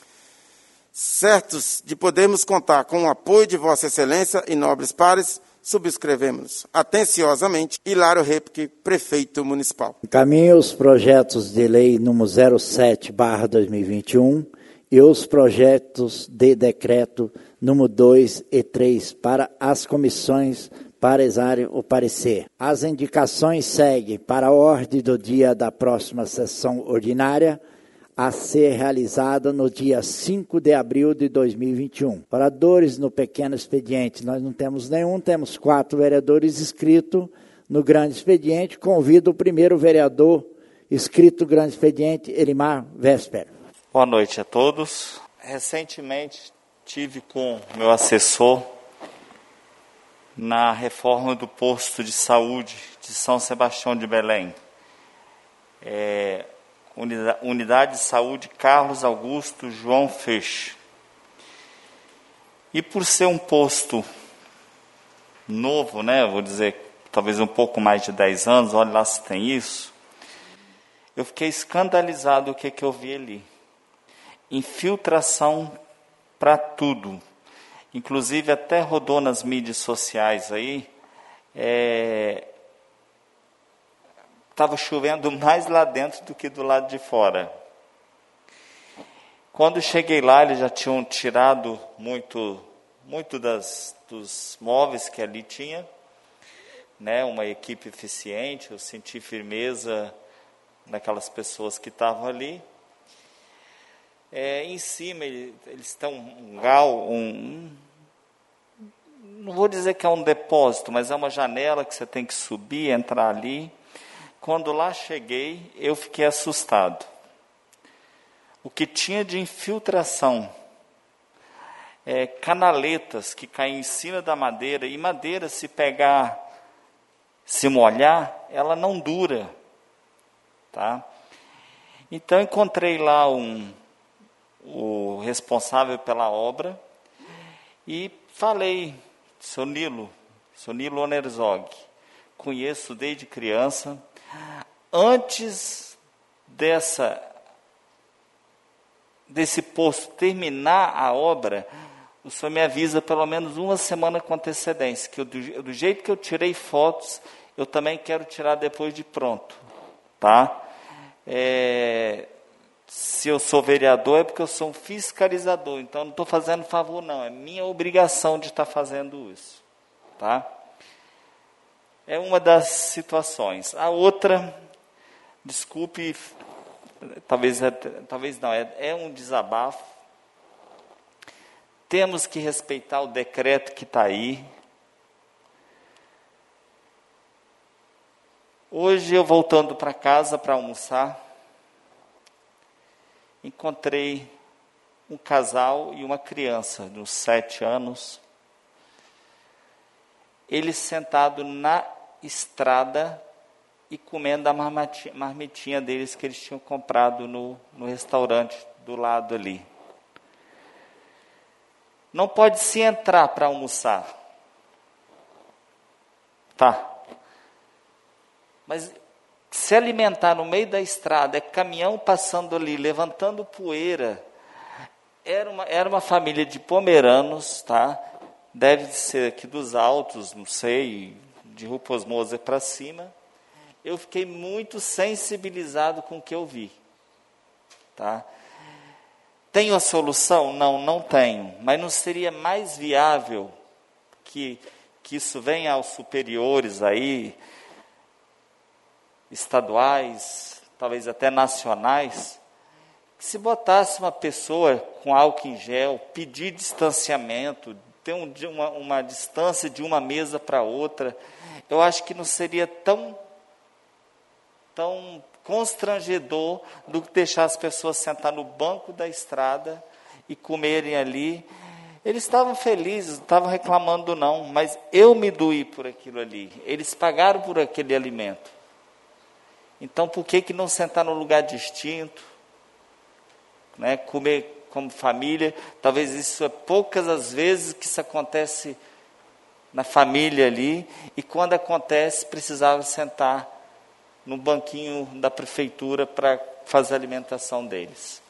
Certos de podermos contar com o apoio de Vossa Excelência e nobres pares, subscrevemos atenciosamente Hilário Repke, prefeito municipal. Encaminho os projetos de lei número zero sete barra dois mil e vinte e um e os projetos de decreto número dois e três para as comissões para exarem o parecer. As indicações seguem para a ordem do dia da próxima sessão ordinária, a ser realizada no dia cinco de abril de dois mil e vinte e um. Oradores no pequeno expediente, nós não temos nenhum, temos quatro vereadores inscritos no grande expediente. Convido o primeiro vereador inscrito no grande expediente, Elimar Vesper. Boa noite a todos. Recentemente tive com meu assessor na reforma do posto de saúde de São Sebastião de Belém. É, Unidade de Saúde Carlos Augusto João Feixe. E por ser um posto novo, né, vou dizer, talvez um pouco mais de dez anos, olha lá se tem isso, eu fiquei escandalizado o que, que eu vi ali. infiltração para tudo. Inclusive até rodou nas mídias sociais aí, estava é, chovendo mais lá dentro do que do lado de fora. Quando cheguei lá, eles já tinham tirado muito, muito das, dos móveis que ali tinha, né, uma equipe eficiente, eu senti firmeza naquelas pessoas que estavam ali. É, em cima, eles estão um gal, um, não vou dizer que é um depósito, mas é uma janela que você tem que subir, entrar ali. Quando lá cheguei, eu fiquei assustado. O que tinha de infiltração, é, canaletas que caem em cima da madeira, e madeira, se pegar, se molhar, ela não dura. Tá? Então, encontrei lá um, o responsável pela obra e falei, seu Nilo, seu Nilo Onerzog, conheço desde criança, antes dessa, desse posto terminar a obra, o senhor me avisa pelo menos uma semana com antecedência, que eu, do, do jeito que eu tirei fotos, eu também quero tirar depois de pronto. Tá? É, se eu sou vereador é porque eu sou um fiscalizador, então não estou fazendo favor não, é minha obrigação de estar fazendo isso. Tá? É uma das situações. A outra, desculpe, talvez, é, talvez não, é, é um desabafo. Temos que respeitar o decreto que está aí. Hoje, eu voltando para casa para almoçar, encontrei um casal e uma criança de uns sete anos, eles sentados na estrada e comendo a marmitinha, marmitinha deles que eles tinham comprado no, no restaurante do lado ali. Não pode se entrar para almoçar. Tá. Mas se alimentar no meio da estrada, é caminhão passando ali, levantando poeira. Era uma, era uma família de pomeranos, tá? Deve ser aqui dos Altos, não sei, de Rupos Moser para cima. Eu fiquei muito sensibilizado com o que eu vi. Tá? Tenho a solução? Não, não tenho. Mas não seria mais viável que, que isso venha aos superiores aí, estaduais, talvez até nacionais, que se botasse uma pessoa com álcool em gel, pedir distanciamento, ter um, uma, uma distância de uma mesa para outra, eu acho que não seria tão, tão constrangedor do que deixar as pessoas sentar no banco da estrada e comerem ali. Eles estavam felizes, não estavam reclamando não, mas eu me doí por aquilo ali. Eles pagaram por aquele alimento. Então, por que, que não sentar num lugar distinto, né, comer como família? Talvez isso é poucas as vezes que isso acontece na família ali, e quando acontece, precisava sentar no banquinho da prefeitura para fazer a alimentação deles.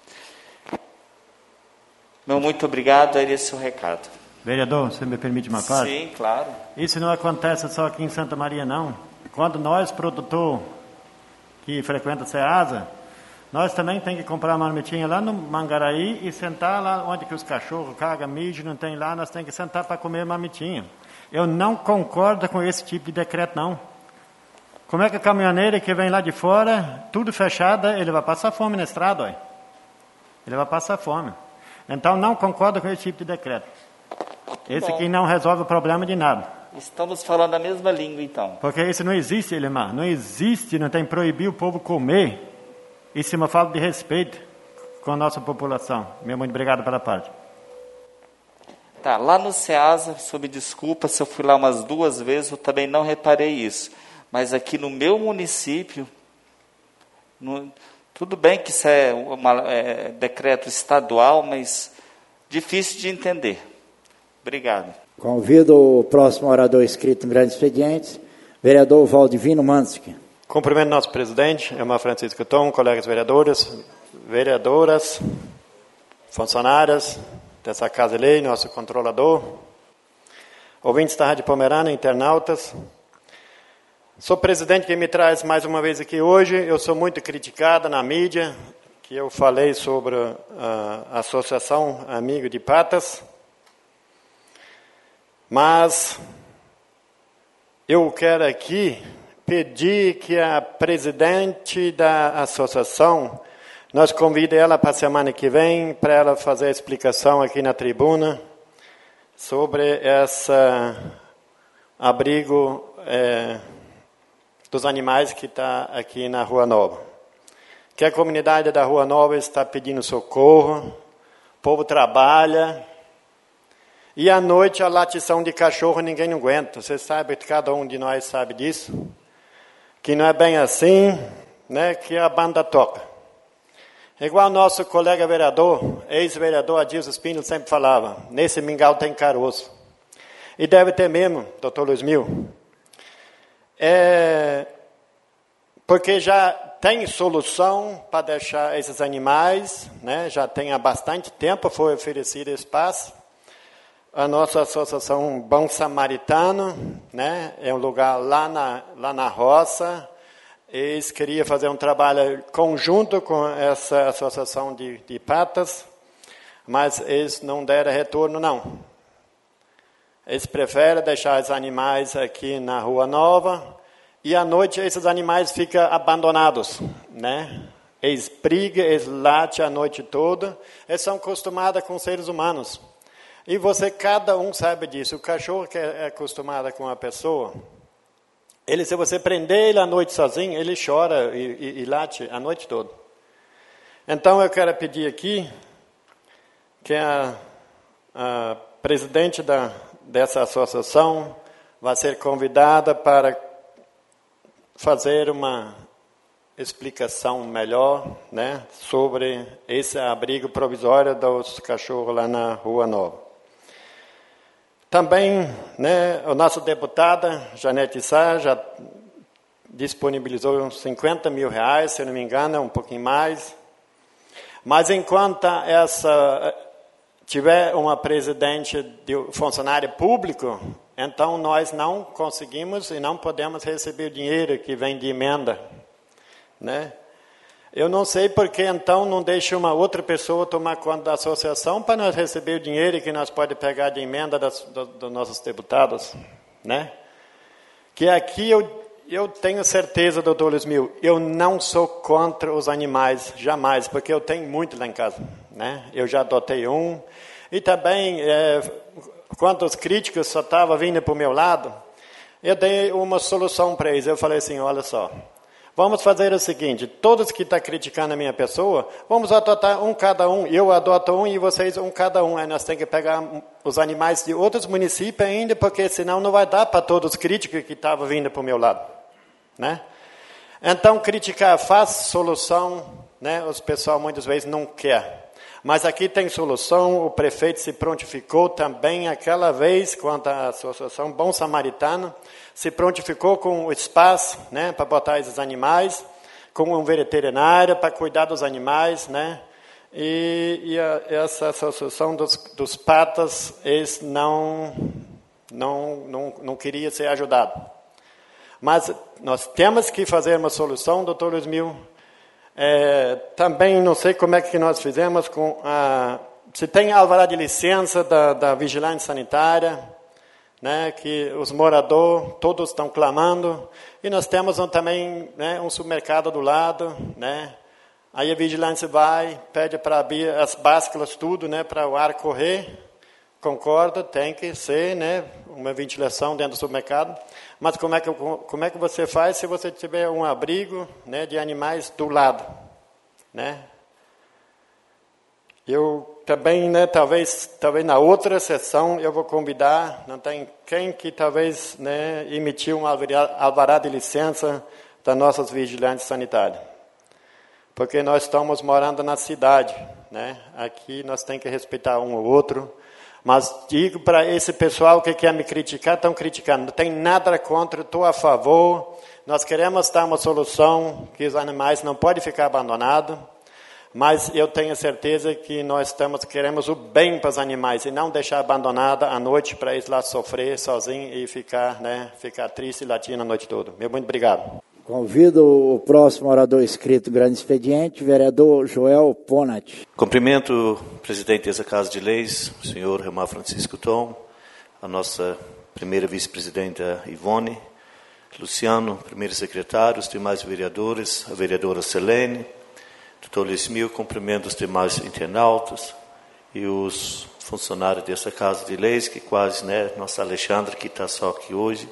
Meu muito obrigado, era esse o recado. Vereador, você me permite uma parte? Sim, claro. Isso não acontece só aqui em Santa Maria, não. Quando nós, produtor, que frequenta a Ceasa, nós também temos que comprar uma marmitinha lá no Mangaraí e sentar lá onde que os cachorros cagam, mijam, não tem lá, nós temos que sentar para comer marmitinha. Eu não concordo com esse tipo de decreto, não. Como é que a caminhoneira que vem lá de fora, tudo fechado, ele vai passar fome na estrada, ó. Ele vai passar fome. Então, não concordo com esse tipo de decreto. Esse Bom. aqui não resolve o problema de nada. Estamos falando a mesma língua, então. Porque isso não existe, Elimar. Não existe, não tem proibir o povo comer. Isso é uma falta de respeito com a nossa população. Meu muito obrigado pela parte. Tá, lá no Ceasa, sob desculpa, se eu fui lá umas duas vezes, eu também não reparei isso. Mas aqui no meu município, no, tudo bem que isso é, uma, é decreto estadual, mas difícil de entender. Obrigado. Convido o próximo orador inscrito no grande expediente, vereador Valdivino Mansky. Cumprimento nosso presidente, Elmar Francisco Tom, colegas vereadores, vereadoras. funcionárias dessa Casa de Lei, nosso controlador, ouvintes da Rádio Pomerana, internautas. Sou presidente que me traz mais uma vez aqui hoje. Eu sou muito criticada na mídia, que eu falei sobre a Associação Amigo de Patas. Mas eu quero aqui pedir que a presidente da associação, nós convidamos ela para a semana que vem, para ela fazer a explicação aqui na tribuna sobre esse abrigo é, dos animais que está aqui na Rua Nova. Que a comunidade da Rua Nova está pedindo socorro, o povo trabalha, e à noite a latição de cachorro ninguém não aguenta. Você sabe, cada um de nós sabe disso, que não é bem assim, né, que a banda toca. Igual nosso colega vereador, ex-vereador Adilson Espíndola sempre falava, nesse mingau tem caroço. E deve ter mesmo, doutor Luiz Mil. É, porque já tem solução para deixar esses animais, né, já tem há bastante tempo, foi oferecido espaço. A nossa associação Bom Samaritano, né, é um lugar lá na, lá na roça. Eles queriam fazer um trabalho conjunto com essa associação de, de patas, mas eles não deram retorno, não. Eles preferem deixar os animais aqui na Rua Nova, e à noite esses animais ficam abandonados, né? Eles brigam, eles latem a noite toda, eles são acostumados com seres humanos. E você, cada um sabe disso. O cachorro que é acostumado com a pessoa, ele, se você prender ele à noite sozinho, ele chora e, e, e late a noite toda. Então eu quero pedir aqui que a, a presidente da, dessa associação vai ser convidada para fazer uma explicação melhor, né, sobre esse abrigo provisório dos cachorros lá na Rua Nova. Também, né, a nossa deputada, Janete Sá, já disponibilizou uns cinquenta mil reais, se não me engano, um pouquinho mais. Mas enquanto essa tiver uma presidente de funcionário público, então nós não conseguimos e não podemos receber o dinheiro que vem de emenda, né? Eu não sei por que então não deixa uma outra pessoa tomar conta da associação para nós receber o dinheiro que nós podemos pegar de emenda das, do, dos nossos deputados, né? Que aqui eu, eu tenho certeza, doutor Luiz Mil, eu não sou contra os animais, jamais, porque eu tenho muito lá em casa, né? Eu já adotei um, e também, é, quando os críticos só estavam vindo para o meu lado, eu dei uma solução para eles. Eu falei assim, olha só, vamos fazer o seguinte, todos que estão criticando a minha pessoa, vamos adotar um cada um, eu adoto um e vocês um cada um. Aí nós temos que pegar os animais de outros municípios ainda, porque senão não vai dar para todos os críticos que estavam vindo para o meu lado, né? Então, criticar faz solução, né? Os pessoal muitas vezes não quer. Mas aqui tem solução, o prefeito se prontificou também aquela vez, quando a Associação Bom Samaritano se prontificou com o espaço, né, para botar esses animais, com um veterinário para cuidar dos animais, né, e, e a, essa Associação dos, dos Patas, eles não, não, não, não queria ser ajudado. Mas nós temos que fazer uma solução, doutor Luiz Mil. É, também não sei como é que nós fizemos com a, se tem alvará de licença da, da vigilância sanitária, né, que os moradores todos estão clamando, e nós temos um, também, né, um supermercado do lado, né, aí a vigilância vai, pede para abrir as básculas tudo, né, para o ar correr, concordo, tem que ser, né, uma ventilação dentro do supermercado, mas como é que, como é que você faz se você tiver um abrigo, né, de animais do lado, né? Eu também, né, talvez, talvez na outra sessão eu vou convidar, não tem quem que talvez, né, emitiu um alvará de licença das nossas vigilantes sanitárias, porque nós estamos morando na cidade, né? Aqui nós temos que respeitar um ou outro. Mas digo para esse pessoal que quer me criticar, estão criticando. Não tem nada contra, estou a favor. Nós queremos dar uma solução que os animais não podem ficar abandonados. mas eu tenho certeza que nós estamos, queremos o bem para os animais e não deixar abandonada à noite para eles lá sofrer sozinhos e ficar, né, ficar triste e latindo a noite toda. Meu muito obrigado. Convido o próximo orador inscrito, grande expediente, vereador Joel Ponat. Cumprimento o presidente dessa Casa de Leis, o senhor Remar Francisco Tom, a nossa primeira vice-presidenta Ivone, Luciano, primeiro secretário, os demais vereadores, a vereadora Selene, doutor Luiz Mil, cumprimento os demais internautas e os funcionários dessa Casa de Leis, que quase, né, nossa Alexandra, que está só aqui hoje.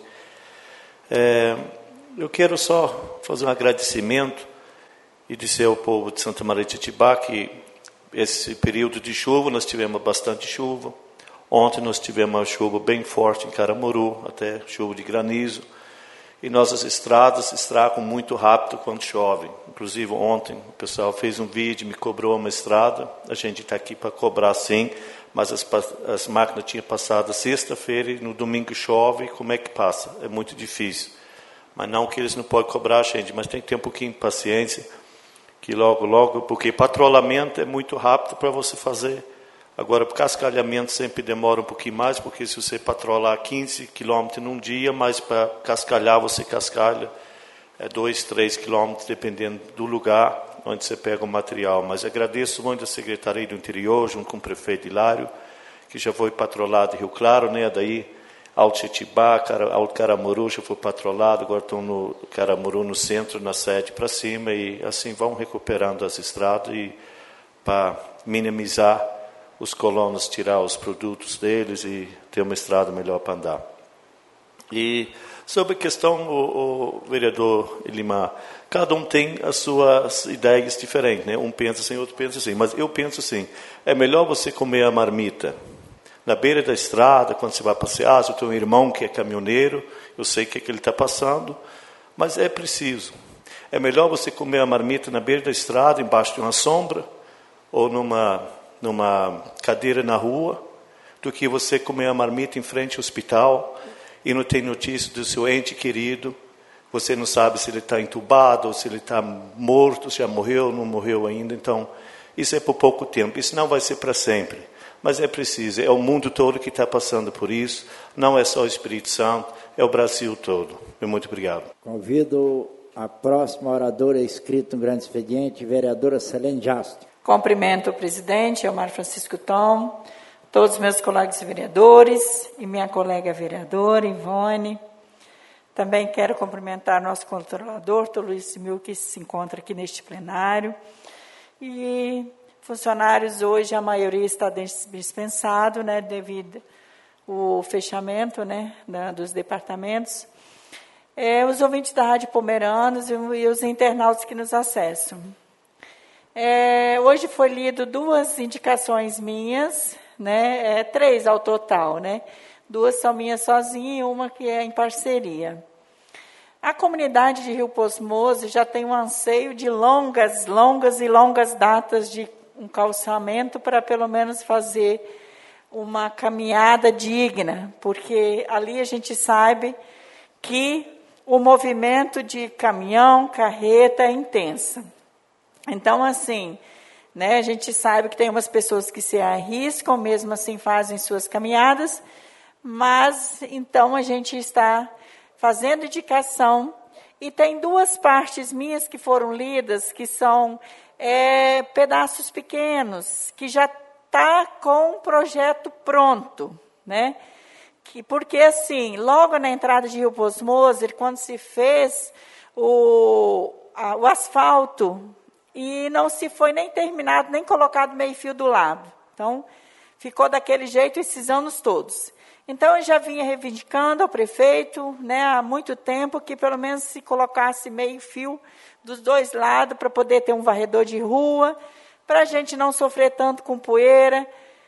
É, eu quero só fazer um agradecimento e dizer ao povo de Santa Maria de Itibá que esse período de chuva, nós tivemos bastante chuva. Ontem nós tivemos uma chuva bem forte em Caramuru, até chuva de granizo. E nossas estradas estragam muito rápido quando chove. Inclusive, ontem o pessoal fez um vídeo, me cobrou uma estrada. A gente está aqui para cobrar sim, mas as, as máquinas tinham passado sexta-feira e no domingo chove. Como é que passa? É muito difícil. Mas não que eles não podem cobrar a gente, mas tem que ter um pouquinho de paciência, que logo, logo, porque patrulhamento é muito rápido para você fazer. Agora, o cascalhamento sempre demora um pouquinho mais, porque se você patrolar quinze quilômetros num dia, mas para cascalhar você cascalha é dois, três quilômetros, dependendo do lugar onde você pega o material. Mas agradeço muito a Secretaria do Interior, junto com o prefeito Hilário, que já foi patrolado em Rio Claro, né? Daí, Alto Itibá, Alto Caramuru já foi patrolado, agora estão no Caramuru, no centro, na sede para cima, e assim vão recuperando as estradas e para minimizar os colonos, tirar os produtos deles e ter uma estrada melhor para andar. E sobre a questão, o, o vereador Elimar, cada um tem as suas ideias diferentes, né? Um pensa assim, outro pensa assim, mas eu penso assim, é melhor você comer a marmita na beira da estrada, quando você vai passear. Eu tenho um irmão que é caminhoneiro, eu sei o que, é que ele está passando, mas é preciso. É melhor você comer a marmita na beira da estrada, embaixo de uma sombra, ou numa... numa cadeira na rua, do que você comer a marmita em frente ao hospital e não tem notícia do seu ente querido, você não sabe se ele está entubado, ou se ele está morto, se já morreu ou não morreu ainda. Então, isso é por pouco tempo, isso não vai ser para sempre, mas é preciso, é o mundo todo que está passando por isso, não é só o Espírito Santo, é o Brasil todo. Muito obrigado. Convido a próxima oradora inscrita no grande expediente, vereadora Selene Jasto. Cumprimento o presidente, Elmar Francisco Tom, todos os meus colegas vereadores e minha colega vereadora, Ivone. Também quero cumprimentar nosso controlador, doutor Luiz Mil, que se encontra aqui neste plenário. E funcionários, hoje a maioria está dispensado, né, devido ao fechamento, né, da, dos departamentos. É, os ouvintes da Rádio Pomeranos e, e os internautas que nos acessam. É, hoje foi lido duas indicações minhas, né, é, três ao total, né, duas são minhas sozinha e uma que é em parceria. A comunidade de Rio Posmoso já tem um anseio de longas, longas e longas datas de um calçamento para pelo menos fazer uma caminhada digna, porque ali a gente sabe que o movimento de caminhão, carreta é intenso. Então, assim, né, a gente sabe que tem umas pessoas que se arriscam, mesmo assim fazem suas caminhadas, mas, então, a gente está fazendo indicação, e tem duas partes minhas que foram lidas, que são é, pedaços pequenos, que já está com um projeto pronto, né? Que, porque, assim, logo na entrada de Rio Posmoser, quando se fez o, a, o asfalto, e não se foi nem terminado, nem colocado meio fio do lado. Então, ficou daquele jeito esses anos todos. Então, eu já vinha reivindicando ao prefeito, né, há muito tempo, que pelo menos se colocasse meio fio dos dois lados, para poder ter um varredor de rua, para a gente não sofrer tanto com poeira,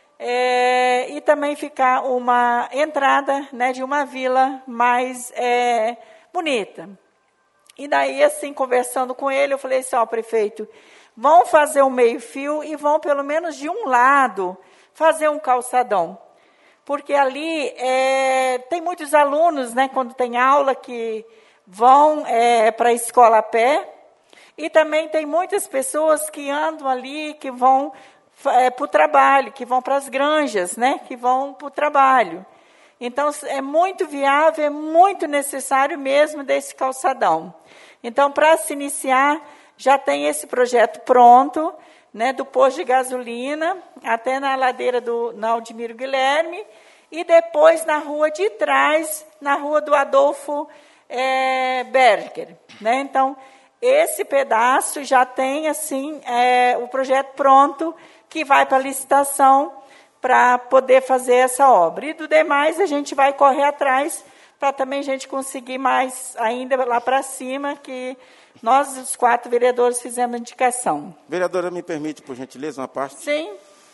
é, e também ficar uma entrada, né, de uma vila mais é, bonita. E daí, assim, conversando com ele, eu falei assim, ó, prefeito, vão fazer um meio-fio e vão, pelo menos de um lado, fazer um calçadão. Porque ali é, tem muitos alunos, né, quando tem aula, que vão é, para a escola a pé, E também tem muitas pessoas que andam ali, que vão é, para o trabalho, que vão para as granjas, né? Que vão para o trabalho. Então, é muito viável, é muito necessário mesmo desse calçadão. Então, para se iniciar, já tem esse projeto pronto, né, do posto de gasolina, até na ladeira do na Aldemiro Guilherme, e depois na rua de trás, na rua do Adolfo é, Berger. Né? Então, esse pedaço já tem assim, é, o projeto pronto, que vai para a licitação, para poder fazer essa obra. E do demais, a gente vai correr atrás, para também a gente conseguir mais ainda lá para cima, que nós, os quatro vereadores, fizemos a indicação. Vereadora, me permite, por gentileza, uma parte? Sim.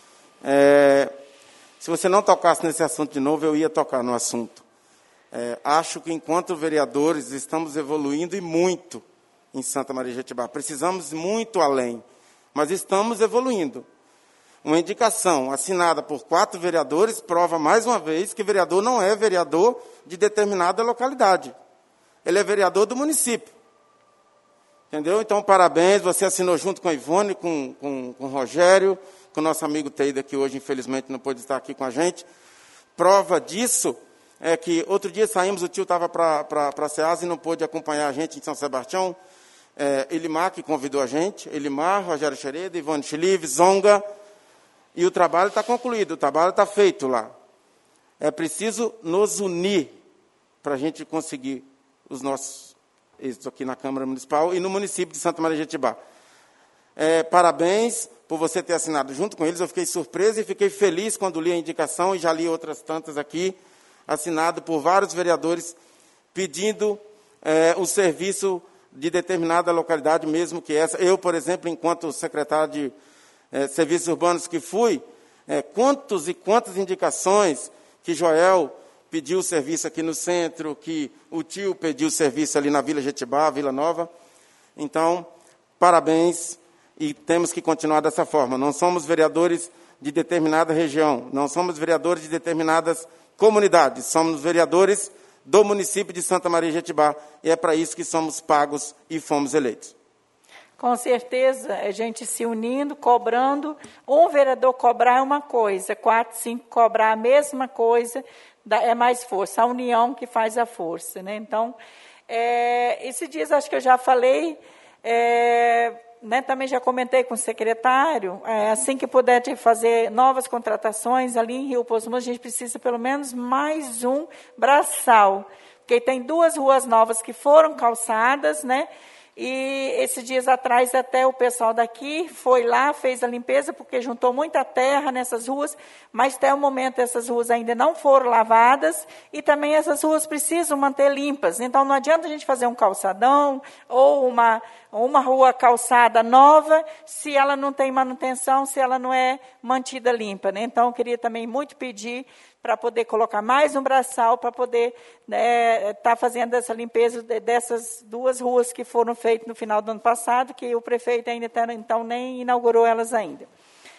É, se você não tocasse nesse assunto de novo, eu ia tocar no assunto. É, acho que, enquanto vereadores, estamos evoluindo e muito em Santa Maria de Jetibá. Precisamos muito além, mas estamos evoluindo. Uma indicação assinada por quatro vereadores prova, mais uma vez, que vereador não é vereador de determinada localidade. Ele é vereador do município. Entendeu? Então, parabéns. Você assinou junto com a Ivone, com, com, com o Rogério, com o nosso amigo Teida, que hoje, infelizmente, não pôde estar aqui com a gente. Prova disso é que, outro dia saímos, o tio estava para a SEASA e não pôde acompanhar a gente em São Sebastião. É, Elimar, que convidou a gente. Elimar, Rogério Xereda, Ivone Chilive, Zonga. E o trabalho está concluído, o trabalho está feito lá. É preciso nos unir para a gente conseguir os nossos êxitos aqui na Câmara Municipal e no município de Santa Maria de Jetibá. É, parabéns por você ter assinado junto com eles. Eu fiquei surpreso e fiquei feliz quando li a indicação, e já li outras tantas aqui, assinado por vários vereadores, pedindo é, o serviço de determinada localidade, mesmo que essa. Eu, por exemplo, enquanto secretário de É, serviços urbanos que fui, é, quantos e quantas indicações que Joel pediu serviço aqui no centro, que o tio pediu serviço ali na Vila Jetibá, Vila Nova. Então, parabéns, e temos que continuar dessa forma. Não somos vereadores de determinada região, não somos vereadores de determinadas comunidades, somos vereadores do município de Santa Maria de Jetibá, e é para isso que somos pagos e fomos eleitos. Com certeza, a gente se unindo, cobrando. Um vereador cobrar é uma coisa, quatro, cinco cobrar a mesma coisa, é mais força. A união que faz a força. Né? Então, é, esses dias, acho que eu já falei, é, né, também já comentei com o secretário, é, assim que puder fazer novas contratações ali em Rio Poço, a gente precisa pelo menos mais um braçal, porque tem duas ruas novas que foram calçadas, né? E esses dias atrás até o pessoal daqui foi lá, fez a limpeza, porque juntou muita terra nessas ruas, mas até o momento essas ruas ainda não foram lavadas, e também essas ruas precisam manter limpas. Então não adianta a gente fazer um calçadão ou uma, uma rua calçada nova, se ela não tem manutenção, se ela não é mantida limpa. Né? Então eu queria também muito pedir para poder colocar mais um braçal, para poder estar né, tá fazendo essa limpeza dessas duas ruas que foram feitas no final do ano passado, que o prefeito ainda tá, então nem inaugurou elas ainda.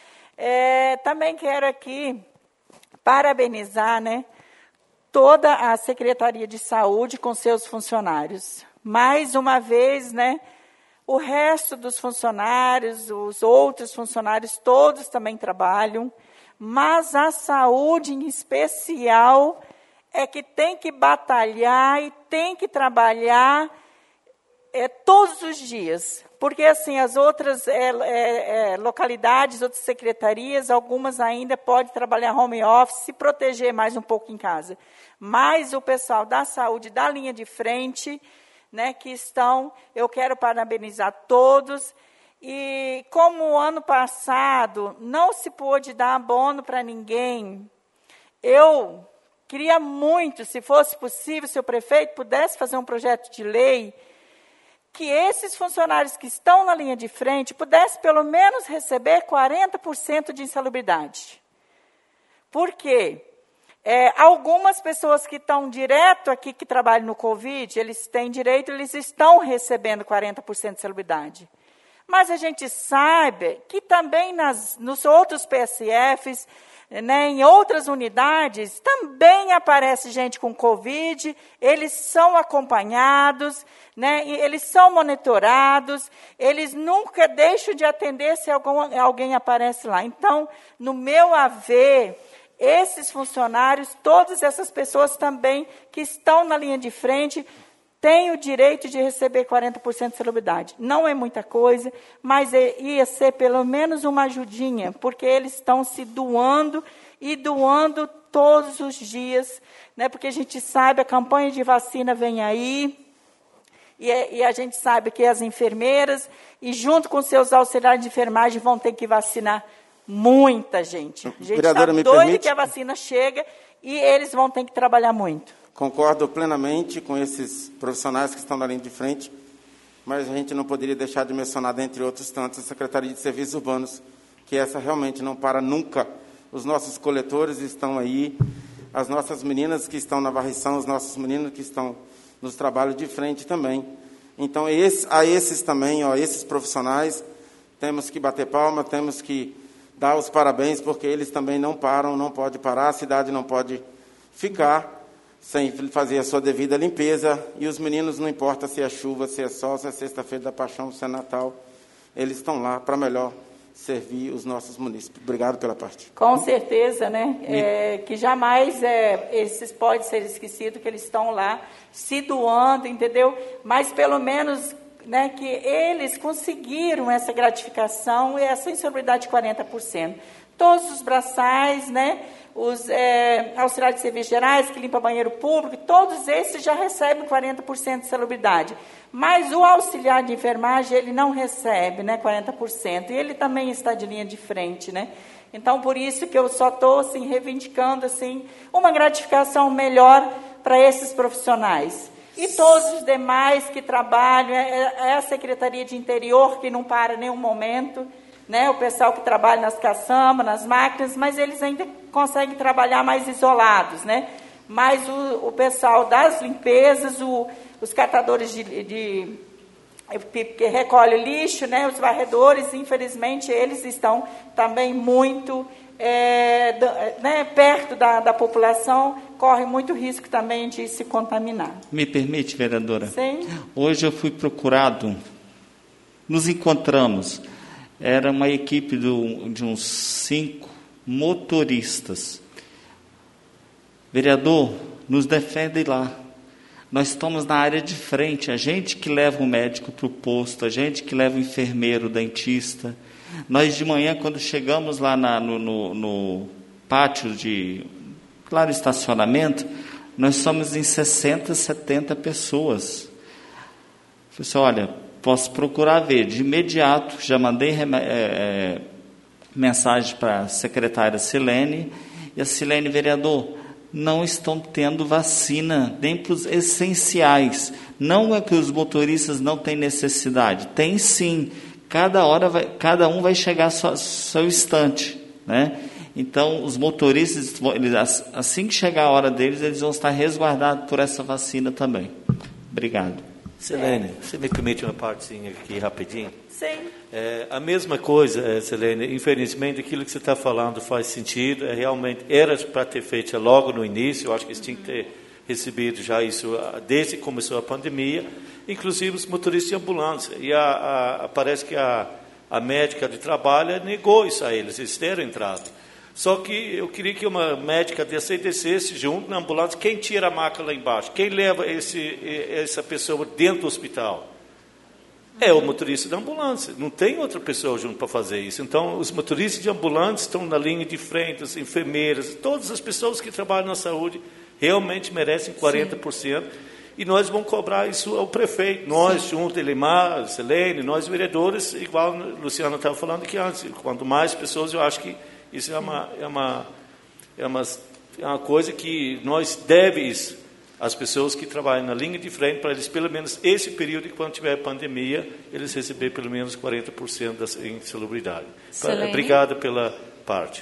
É, também quero aqui parabenizar né, toda a Secretaria de Saúde com seus funcionários. Mais uma vez, né, o resto dos funcionários, os outros funcionários, todos também trabalham, mas a saúde em especial é que tem que batalhar e tem que trabalhar é, todos os dias. Porque, assim, as outras é, é, é, localidades, outras secretarias, algumas ainda podem trabalhar home office, se proteger mais um pouco em casa. Mas o pessoal da saúde, da linha de frente, né, que estão, eu quero parabenizar todos. E como o ano passado não se pôde dar abono para ninguém, eu queria muito, se fosse possível, se o prefeito pudesse fazer um projeto de lei, que esses funcionários que estão na linha de frente pudessem pelo menos receber quarenta por cento de insalubridade. Por quê? É, algumas pessoas que estão direto aqui, que trabalham no Covid, eles têm direito, eles estão recebendo quarenta por cento de insalubridade. Mas a gente sabe que também nas, nos outros P S Fs, né, em outras unidades, também aparece gente com Covid, eles são acompanhados, né, eles são monitorados, eles nunca deixam de atender se algum, alguém aparece lá. Então, no meu haver, esses funcionários, todas essas pessoas também que estão na linha de frente, têm o direito de receber quarenta por cento de salubridade. Não é muita coisa, mas ia ser pelo menos uma ajudinha, porque eles estão se doando e doando todos os dias, né? Porque a gente sabe, a campanha de vacina vem aí, e, e a gente sabe que as enfermeiras, e junto com seus auxiliares de enfermagem, vão ter que vacinar muita gente. A gente está doido que a vacina chega e eles vão ter que trabalhar muito. Concordo plenamente com esses profissionais que estão na linha de frente, mas a gente não poderia deixar de mencionar, dentre outros tantos, a Secretaria de Serviços Urbanos, que essa realmente não para nunca. Os nossos coletores estão aí, as nossas meninas que estão na varrição, os nossos meninos que estão nos trabalhos de frente também. Então, esse, a esses também, ó, esses profissionais, temos que bater palma, temos que dar os parabéns, porque eles também não param, não pode parar, a cidade não pode ficar sem fazer a sua devida limpeza, e os meninos, não importa se é chuva, se é sol, se é sexta-feira da paixão, se é Natal, eles estão lá para melhor servir os nossos munícipes. Obrigado pela parte. Com certeza, né? É, que jamais é, esses pode ser esquecido, que eles estão lá se doando, entendeu? Mas pelo menos, né, que eles conseguiram essa gratificação e essa insalubridade de quarenta por cento. Todos os braçais, né? Os é, auxiliares de serviços gerais, que limpa banheiro público, todos esses já recebem quarenta por cento de salubridade. Mas o auxiliar de enfermagem, ele não recebe, né, quarenta por cento. E ele também está de linha de frente, né? Então, por isso que eu só estou, assim, reivindicando, assim, uma gratificação melhor para esses profissionais. E todos os demais que trabalham, é, é a Secretaria de Interior, que não para em nenhum momento, né, o pessoal que trabalha nas caçambas, nas máquinas, mas eles ainda conseguem trabalhar mais isolados, né? Mas o, o pessoal das limpezas, o, os catadores de, de, de que recolhem lixo, né, os varredores, infelizmente, eles estão também muito é, né, perto da, da população, corre muito risco também de se contaminar. Me permite, vereadora? Sim. Hoje eu fui procurado, nos encontramos. Era uma equipe do, de uns cinco motoristas. Vereador, nos defende lá. Nós estamos na área de frente, a gente que leva o médico para o posto, a gente que leva o enfermeiro, o dentista. Nós de manhã, quando chegamos lá na, no, no, no pátio de, claro, estacionamento, nós somos em sessenta, setenta pessoas. Eu falei assim, olha, posso procurar ver. De imediato, já mandei é, é, mensagem para a secretária Silene, e a Silene, vereador, não estão tendo vacina, nem para os essenciais. Não é que os motoristas não têm necessidade, tem sim. Cada hora, vai, cada um vai chegar ao seu, seu instante, né? Então, os motoristas, eles, assim que chegar a hora deles, eles vão estar resguardados por essa vacina também. Obrigado. Selene, você me permite uma partezinha aqui rapidinho? Sim. É, a mesma coisa, Selene, infelizmente aquilo que você está falando faz sentido, é, realmente era para ter feito logo no início, eu acho que eles tinham que ter recebido já isso desde que começou a pandemia, inclusive os motoristas de ambulância, e a, a, parece que a, a médica de trabalho negou isso a eles, eles teram entrado. Só que eu queria que uma médica desse descesse junto na ambulância. Quem tira a maca lá embaixo? Quem leva esse, essa pessoa dentro do hospital? É o motorista da ambulância. Não tem outra pessoa junto para fazer isso. Então, os motoristas de ambulância estão na linha de frente, as enfermeiras, todas as pessoas que trabalham na saúde realmente merecem quarenta por cento. Sim. E nós vamos cobrar isso ao prefeito. Nós, Sim. junto, Elimar, Selene, nós vereadores, igual a Luciana estava falando aqui antes. Quanto mais pessoas, eu acho que isso é uma, é, uma, é, uma, é uma coisa que nós devemos às pessoas que trabalham na linha de frente, para eles, pelo menos, esse período, quando tiver pandemia, eles receberem pelo menos quarenta por cento da insalubridade. Obrigado pela parte.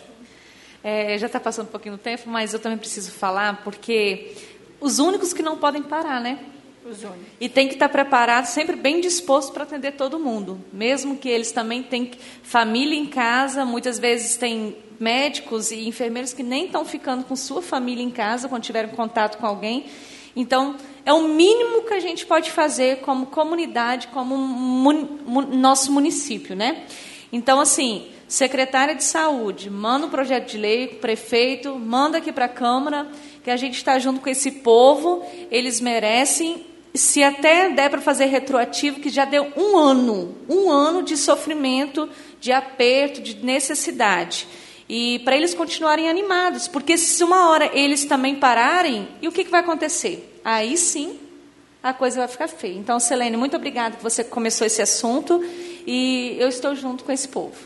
É, já está passando um pouquinho do tempo, mas eu também preciso falar, porque os únicos que não podem parar, né? E tem que estar preparado, sempre bem disposto para atender todo mundo. Mesmo que eles também têm família em casa, muitas vezes tem médicos e enfermeiros que nem estão ficando com sua família em casa quando tiveram contato com alguém. Então, é o mínimo que a gente pode fazer como comunidade, como mun, mun, nosso município, né? Então, assim, secretária de saúde, manda um projeto de lei, prefeito, manda aqui para a Câmara, que a gente está junto com esse povo, eles merecem. Se até der para fazer retroativo, que já deu um ano, um ano de sofrimento, de aperto, de necessidade. E para eles continuarem animados, porque se uma hora eles também pararem, e o que, que vai acontecer? Aí sim, a coisa vai ficar feia. Então, Selene, muito obrigada que você começou esse assunto, e eu estou junto com esse povo.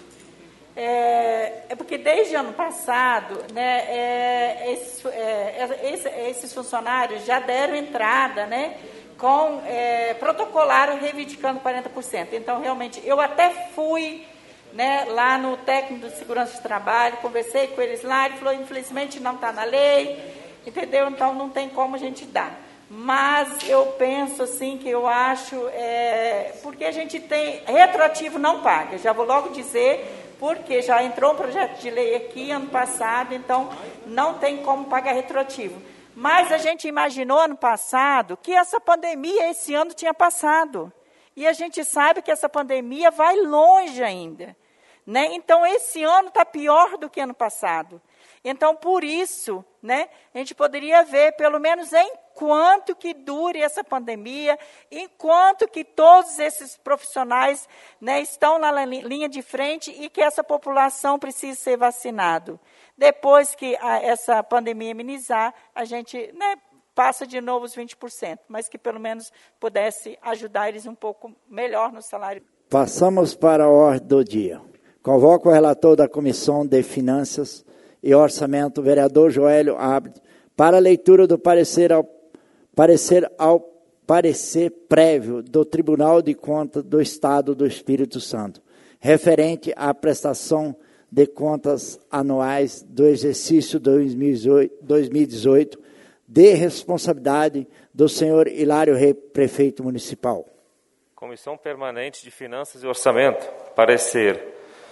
É, é porque desde ano passado, né, é, esses, é, esses funcionários já deram entrada, né, com é, protocolaram reivindicando quarenta por cento. Então, realmente, eu até fui, né, lá no técnico de segurança de trabalho, conversei com eles lá, ele falou, infelizmente não está na lei, entendeu? Então, não tem como a gente dar. Mas eu penso assim, que eu acho, é, porque a gente tem, retroativo não paga, já vou logo dizer, porque já entrou um projeto de lei aqui ano passado, então não tem como pagar retroativo. Mas a gente imaginou ano passado que essa pandemia esse ano tinha passado. E a gente sabe que essa pandemia vai longe ainda, né? Então, esse ano está pior do que ano passado. Então, por isso, né, a gente poderia ver, pelo menos enquanto que dure essa pandemia, enquanto que todos esses profissionais, né, estão na linha de frente e que essa população precisa ser vacinada. Depois que a, essa pandemia amenizar, a gente, né, passa de novo os vinte por cento, mas que pelo menos pudesse ajudar eles um pouco melhor no salário. Passamos para a ordem do dia. Convoco o relator da Comissão de Finanças e Orçamento, vereador Joélio Abd, para a leitura do parecer ao, parecer ao parecer prévio do Tribunal de Contas do Estado do Espírito Santo, referente à prestação de contas anuais do exercício dois mil e dezoito, de responsabilidade do senhor Hilário Rei, prefeito municipal. Comissão Permanente de Finanças e Orçamento, parecer.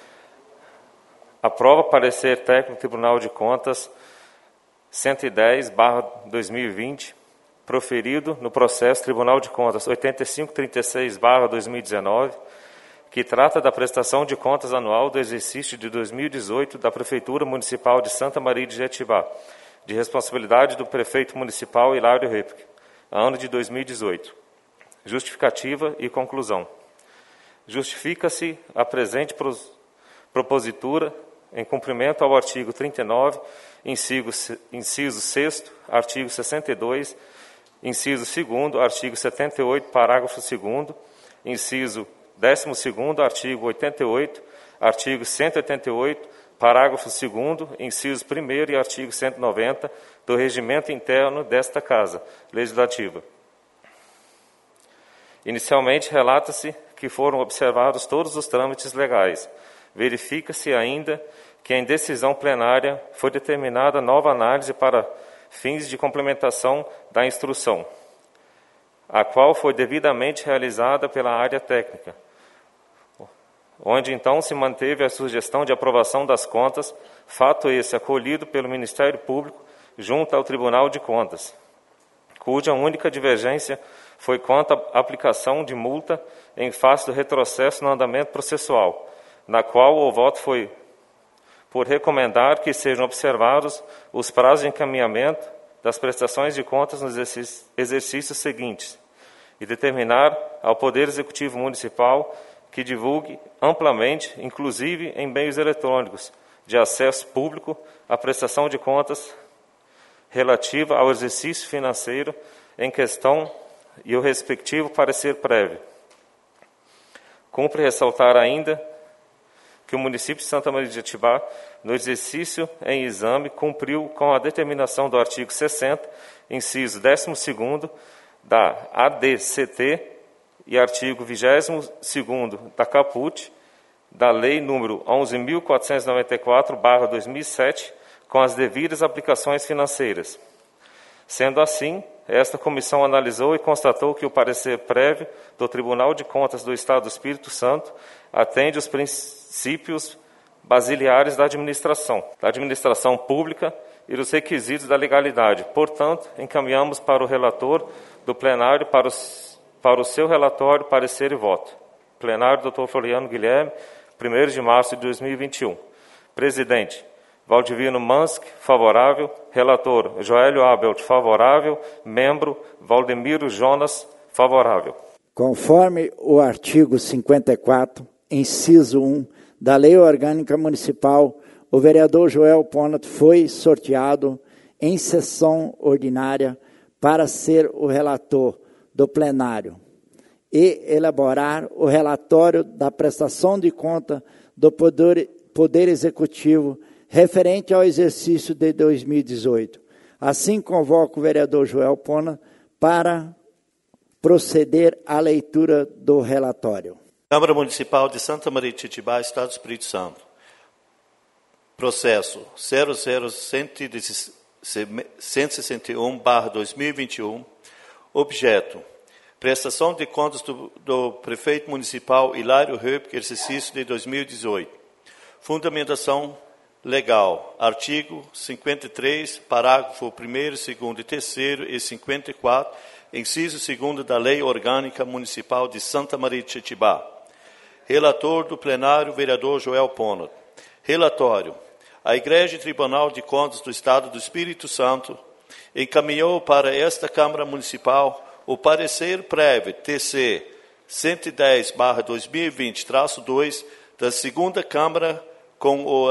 Aprova parecer técnico Tribunal de Contas cento e dez barra dois mil e vinte, proferido no processo Tribunal de Contas oitenta e cinco trinta e seis barra dois mil e dezenove, que trata da prestação de contas anual do exercício de dois mil e dezoito da Prefeitura Municipal de Santa Maria de Jetibá, de responsabilidade do prefeito municipal Hilário Repic, ano de dois mil e dezoito. Justificativa e conclusão. Justifica-se a presente propositura em cumprimento ao artigo trinta e nove, inciso, inciso sexto, artigo sessenta e dois, inciso segundo, artigo setenta e oito, parágrafo segundo, inciso décimo segundo, artigo oitenta e oito, artigo cento e oitenta e oito, parágrafo segundo, inciso primeiro e artigo cento e noventa do Regimento Interno desta Casa Legislativa. Inicialmente, relata-se que foram observados todos os trâmites legais. Verifica-se ainda que em decisão plenária foi determinada nova análise para fins de complementação da instrução, a qual foi devidamente realizada pela área técnica, onde então se manteve a sugestão de aprovação das contas, fato esse acolhido pelo Ministério Público junto ao Tribunal de Contas, cuja única divergência foi quanto à aplicação de multa em face do retrocesso no andamento processual, na qual o voto foi por recomendar que sejam observados os prazos de encaminhamento das prestações de contas nos exercícios seguintes e determinar ao Poder Executivo Municipal que divulgue amplamente, inclusive em meios eletrônicos de acesso público, a prestação de contas relativa ao exercício financeiro em questão e o respectivo parecer prévio. Cumpre ressaltar ainda que o município de Santa Maria de Jetibá, no exercício em exame, cumpriu com a determinação do artigo sessenta, inciso décimo segundo, da A D C T e artigo vigésimo segundo da Caput, da Lei número onze mil quatrocentos e noventa e quatro barra dois mil e sete, com as devidas aplicações financeiras. Sendo assim, esta comissão analisou e constatou que o parecer prévio do Tribunal de Contas do Estado do Espírito Santo atende os princípios basilares da administração, da administração pública e dos requisitos da legalidade. Portanto, encaminhamos para o relator do plenário para, os, para o seu relatório, parecer e voto. Plenário, doutor Floriano Guilherme, primeiro de março de dois mil e vinte e um. Presidente, Valdivino Mansk, favorável. Relator, Joélio Abelt, favorável. Membro, Valdemiro Jonas, favorável. Conforme o artigo cinquenta e quatro, inciso um, da Lei Orgânica Municipal, o vereador Joel Ponat foi sorteado em sessão ordinária para ser o relator do plenário e elaborar o relatório da prestação de conta do Poder, Poder Executivo referente ao exercício de dois mil e dezoito. Assim, convoco o vereador Joel Ponat para proceder à leitura do relatório. Câmara Municipal de Santa Maria de Ititibá, Estado do Espírito Santo. Processo zero zero cento e sessenta e um barra dois mil e vinte e um. Objeto: prestação de contas do, do prefeito municipal Hilário Höpke, exercício de dois mil e dezoito. Fundamentação legal. Artigo cinquenta e três, parágrafo primeiro, segundo e terceiro e cinquenta e quatro, inciso segundo da Lei Orgânica Municipal de Santa Maria de Ititibá. Relator do plenário, vereador Joel Ponat. Relatório. A Igreja Tribunal de Contas do Estado do Espírito Santo encaminhou para esta Câmara Municipal o parecer prévio T C cento e dez barra dois mil e vinte traço dois da segunda Câmara com o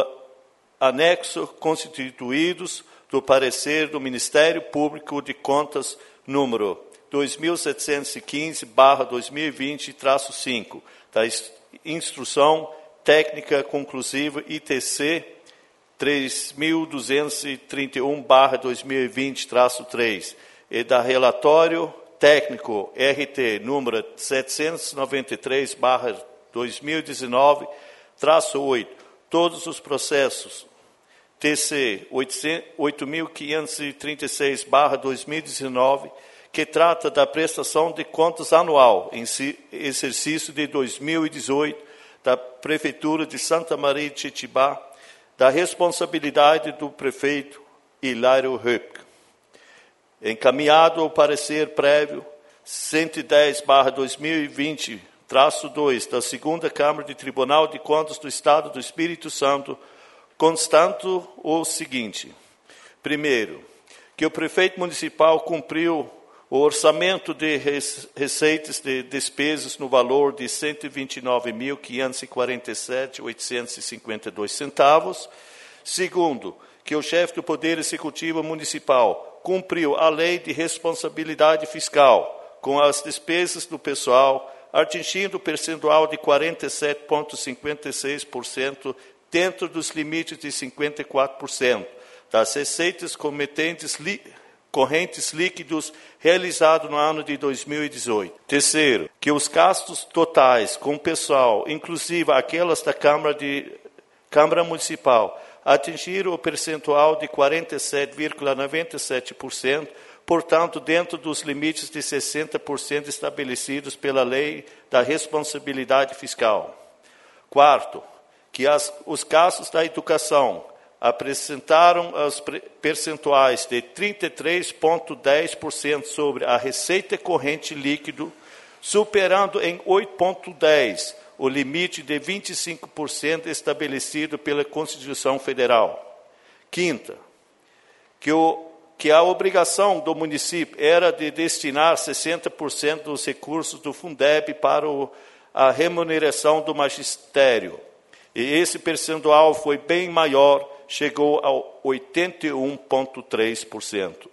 anexo constituídos do parecer do Ministério Público de Contas número dois mil setecentos e quinze barra dois mil e vinte traço cinco da Instrução Técnica Conclusiva I T C três mil duzentos e trinta e um barra dois mil e vinte traço três e da Relatório Técnico R T número setecentos e noventa e três barra dois mil e dezenove traço oito, todos os processos T C oito mil quinhentos e trinta e seis barra dois mil e dezenove, que trata da prestação de contas anual em exercício de dois mil e dezoito da Prefeitura de Santa Maria de Ititibá, da responsabilidade do prefeito Hilário Höpke. Encaminhado o parecer prévio cento e dez barra dois mil e vinte traço dois da segunda Câmara de Tribunal de Contas do Estado do Espírito Santo, constando o seguinte: primeiro, que o prefeito municipal cumpriu o orçamento de receitas de despesas no valor de cento e vinte e nove mil quinhentos e quarenta e sete reais oitocentos e cinquenta e dois centavos. Segundo, que o chefe do Poder Executivo Municipal cumpriu a lei de responsabilidade fiscal com as despesas do pessoal, atingindo o percentual de quarenta e sete vírgula cinquenta e seis por cento dentro dos limites de cinquenta e quatro por cento das receitas cometentes li, correntes líquidos realizados no ano de dois mil e dezoito. Terceiro, que os gastos totais com o pessoal, inclusive aquelas da Câmara, de, Câmara Municipal, atingiram o percentual de quarenta e sete vírgula noventa e sete por cento, portanto, dentro dos limites de sessenta por cento estabelecidos pela Lei da Responsabilidade Fiscal. Quarto, que as, os gastos da educação apresentaram os percentuais de trinta e três vírgula dez por cento sobre a receita corrente líquido, superando em oito vírgula dez por cento o limite de vinte e cinco por cento estabelecido pela Constituição Federal. Quinta, que, o, que a obrigação do município era de destinar sessenta por cento dos recursos do Fundeb para o, a remuneração do magistério. E esse percentual foi bem maior, chegou a oitenta e um vírgula três por cento.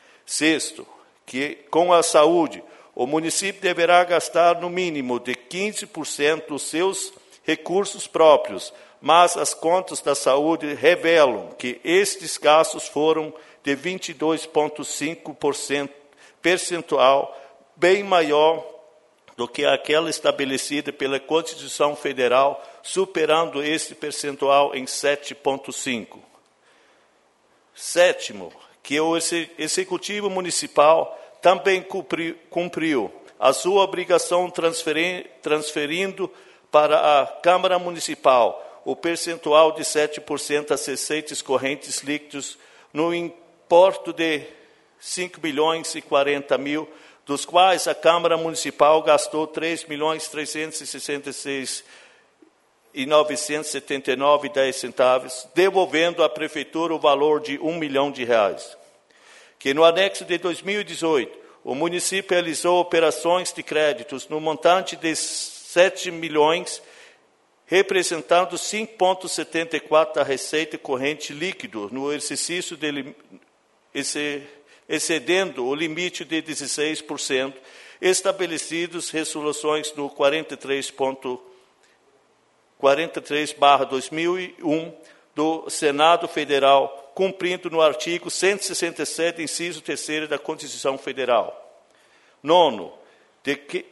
Sexto, que com a saúde, o município deverá gastar no mínimo de quinze por cento dos seus recursos próprios, mas as contas da saúde revelam que estes gastos foram de vinte e dois vírgula cinco por cento percentual, bem maior do que aquela estabelecida pela Constituição Federal, superando esse percentual em sete vírgula cinco por cento. Sétimo, que o Executivo Municipal também cumpriu, cumpriu a sua obrigação transferindo para a Câmara Municipal o percentual de sete por cento das receitas correntes líquidas no importe de cinco milhões e quarenta mil, dos quais a Câmara Municipal gastou três milhões trezentos e sessenta e seis mil novecentos e setenta e nove reais e dez centavos, devolvendo à Prefeitura o valor de um milhão de reais. Que no anexo de dois mil e dezoito, o município realizou operações de créditos no montante de sete milhões, representando cinco vírgula setenta e quatro da receita corrente líquido no exercício de, excedendo o limite de dezesseis por cento, estabelecidos resoluções no quarenta e três ponto quarenta e três barra dois mil e um do Senado Federal, cumprindo no artigo cento e sessenta e sete, inciso terceiro da Constituição Federal. Nono, de que,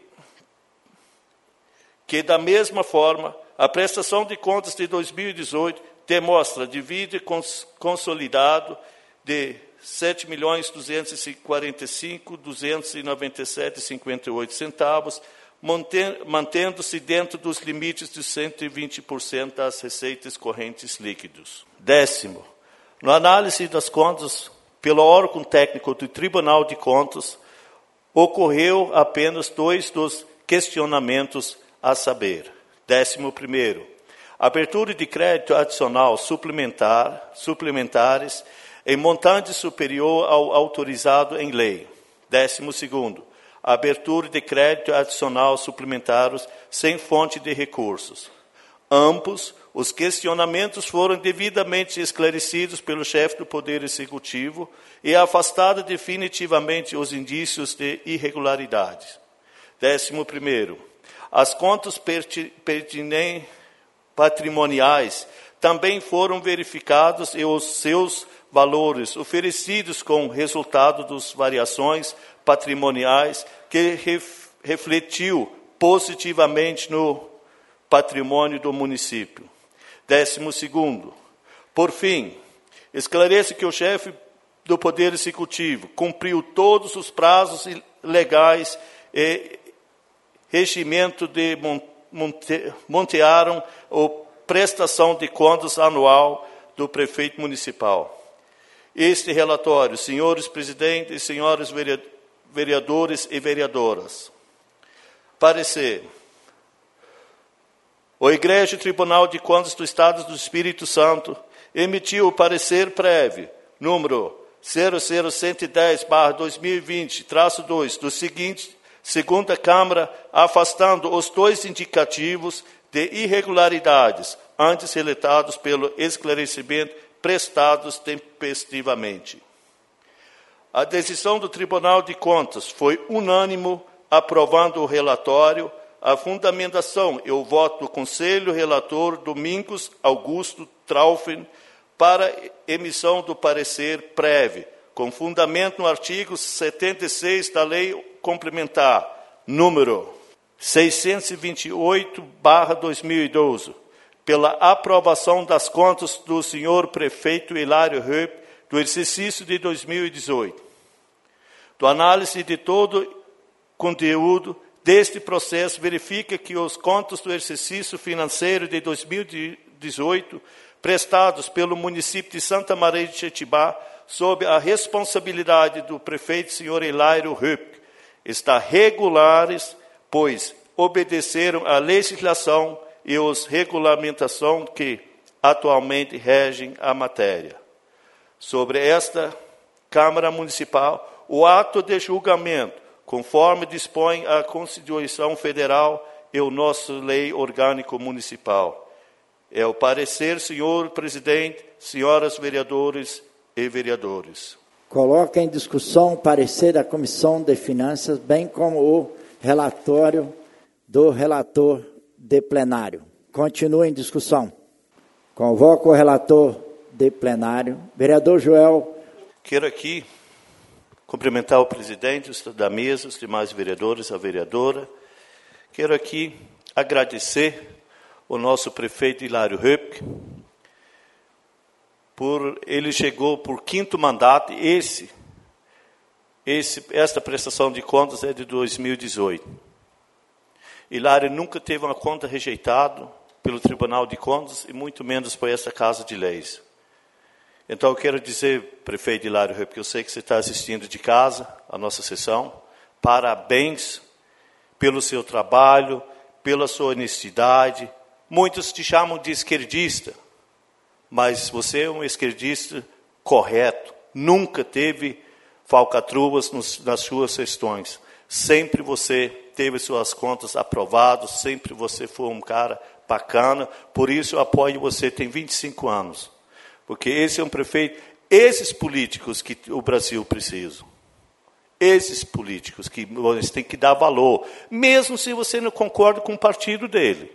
que da mesma forma, a prestação de contas de dois mil e dezoito demonstra dívida consolidado de sete milhões duzentos e quarenta e cinco mil duzentos e noventa e sete reais e cinquenta e oito centavos, mantendo-se dentro dos limites de cento e vinte por cento das receitas correntes líquidas. Décimo, na análise das contas pelo órgão técnico do Tribunal de Contas, ocorreu apenas dois dos questionamentos a saber. Décimo primeiro, abertura de crédito adicional suplementar, suplementares em montante superior ao autorizado em lei. Décimo segundo, abertura de crédito adicional suplementares sem fonte de recursos. Ambos os questionamentos foram devidamente esclarecidos pelo chefe do Poder Executivo e afastado definitivamente os indícios de irregularidades. Décimo primeiro, as contas pertinentes patrimoniais também foram verificados e os seus valores oferecidos com resultado das variações patrimoniais que ref, refletiu positivamente no patrimônio do município. Décimo segundo, por fim, esclareço que o chefe do Poder Executivo cumpriu todos os prazos legais e regimento de monte, montearam a prestação de contas anual do prefeito municipal. Este relatório, senhores presidentes e senhores vereadores e vereadoras. Parecer. O Egrégio Tribunal de Contas do Estado do Espírito Santo emitiu o parecer prévio, número zero zero cento e dez barra dois mil e vinte, traço dois, do seguinte, segunda Câmara, afastando os dois indicativos de irregularidades antes relatados pelo esclarecimento prestados tempestivamente. A decisão do Tribunal de Contas foi unânime, aprovando o relatório, a fundamentação e o voto do Conselho Relator Domingos Augusto Traufen para emissão do parecer prévio, com fundamento no artigo setenta e seis da Lei Complementar, número seiscentos e vinte e oito barra dois mil e doze, pela aprovação das contas do senhor prefeito Hilário Höpp do exercício de dois mil e dezoito. Do análise de todo o conteúdo deste processo, verifica que os contos do exercício financeiro de dois mil e dezoito, prestados pelo município de Santa Maria de Jetibá, sob a responsabilidade do prefeito senhor Hilário Höpp, está regulares, pois obedeceram à legislação e as regulamentações que atualmente regem a matéria. Sobre esta Câmara Municipal, o ato de julgamento, conforme dispõe a Constituição Federal e o nosso Lei Orgânica Municipal. É o parecer, senhor presidente, senhoras vereadores e vereadores. Coloca em discussão o parecer da Comissão de Finanças, bem como o relatório do relator de plenário. Continua em discussão. Convoco o relator de plenário, vereador Joel. Quero aqui cumprimentar o presidente da mesa, os demais vereadores, a vereadora. Quero aqui agradecer o nosso prefeito Hilário Höpp, por ele chegou por quinto mandato, esse Esse, esta prestação de contas é de dois mil e dezoito. Hilário nunca teve uma conta rejeitada pelo Tribunal de Contas e muito menos por esta Casa de Leis. Então eu quero dizer, prefeito Hilário, porque eu sei que você está assistindo de casa a nossa sessão, parabéns pelo seu trabalho, pela sua honestidade. Muitos te chamam de esquerdista, mas você é um esquerdista correto. Nunca teve falcatruas nos, nas suas questões. Sempre você teve suas contas aprovadas, sempre você foi um cara bacana. Por isso eu apoio você, tem vinte e cinco anos. Porque esse é um prefeito, esses políticos que o Brasil precisa. Esses políticos que você tem que dar valor, mesmo se você não concorda com o partido dele.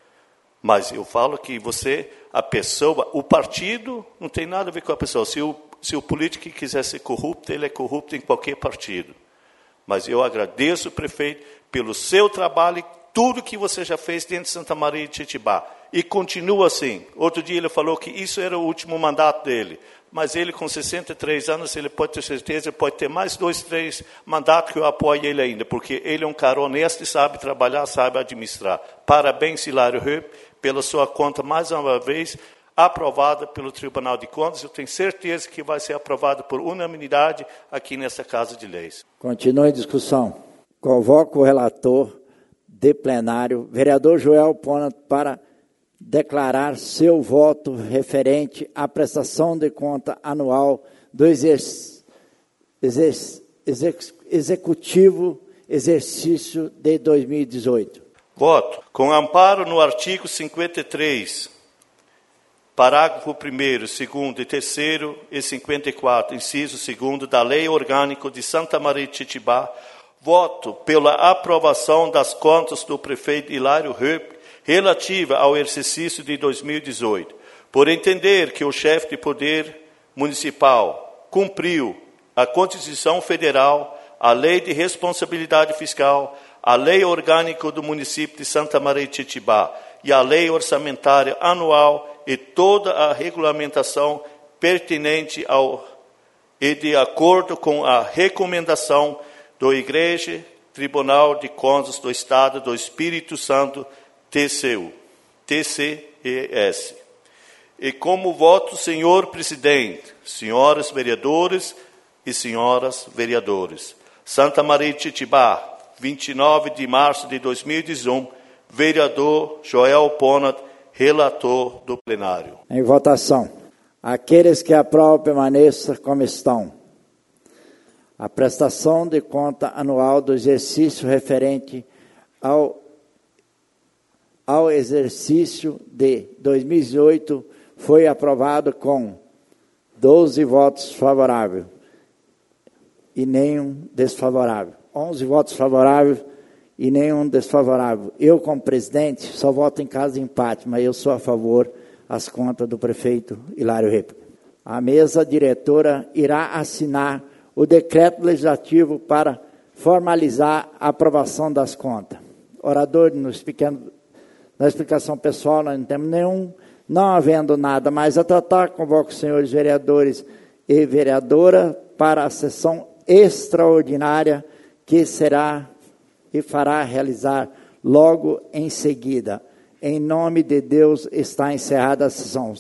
Mas eu falo que você, a pessoa, o partido não tem nada a ver com a pessoa. Se o, se o político quiser ser corrupto, ele é corrupto em qualquer partido. Mas eu agradeço, prefeito, pelo seu trabalho e tudo que você já fez dentro de Santa Maria de Tietibá. E continua assim. Outro dia ele falou que isso era o último mandato dele. Mas ele, com sessenta e três anos, ele pode ter certeza, pode ter mais dois, três mandatos que eu apoio ele ainda. Porque ele é um cara honesto e sabe trabalhar, sabe administrar. Parabéns, Hilário Höpp, pela sua conta, mais uma vez, aprovada pelo Tribunal de Contas. Eu tenho certeza que vai ser aprovada por unanimidade aqui nessa Casa de Leis. Continua em discussão. Convoco o relator de plenário, vereador Joel Ponat, para declarar seu voto referente à prestação de conta anual do exerc... Exerc... Exec... Executivo exercício de dois mil e dezoito. Voto. Com amparo no artigo cinquenta e três, parágrafo primeiro, segundo e terceiro e cinquenta e quatro, inciso segundo da Lei Orgânica de Santa Maria de Tietibá, voto pela aprovação das contas do prefeito Hilário Höpp relativa ao exercício de dois mil e dezoito, por entender que o chefe de poder municipal cumpriu a Constituição Federal, a Lei de Responsabilidade Fiscal, a Lei Orgânica do município de Santa Maria de Tietibá e a Lei Orçamentária Anual e toda a regulamentação pertinente ao e de acordo com a recomendação do Igreja Tribunal de Contas do Estado do Espírito Santo, T C U, T C E S. E como voto, senhor presidente, senhoras vereadoras e senhoras vereadores, Santa Maria de Tietibá, vinte e nove de março de dois mil e dezoito, vereador Joel Ponat, relator do plenário. Em votação. Aqueles que aprovam permaneçam como estão. A prestação de conta anual do exercício referente ao, ao exercício de dois mil e dezoito foi aprovado com doze votos favoráveis e nenhum desfavorável. onze votos favoráveis e nenhum desfavorável. Eu, como presidente, só voto em caso de empate, mas eu sou a favor das contas do prefeito Hilário Höpp. A mesa diretora irá assinar o decreto legislativo para formalizar a aprovação das contas. Orador, nos pequenos, na explicação pessoal, nós não temos nenhum, não havendo nada mais a tratar, convoco os senhores vereadores e vereadora para a sessão extraordinária que será e fará realizar logo em seguida. Em nome de Deus, está encerrada a sessão.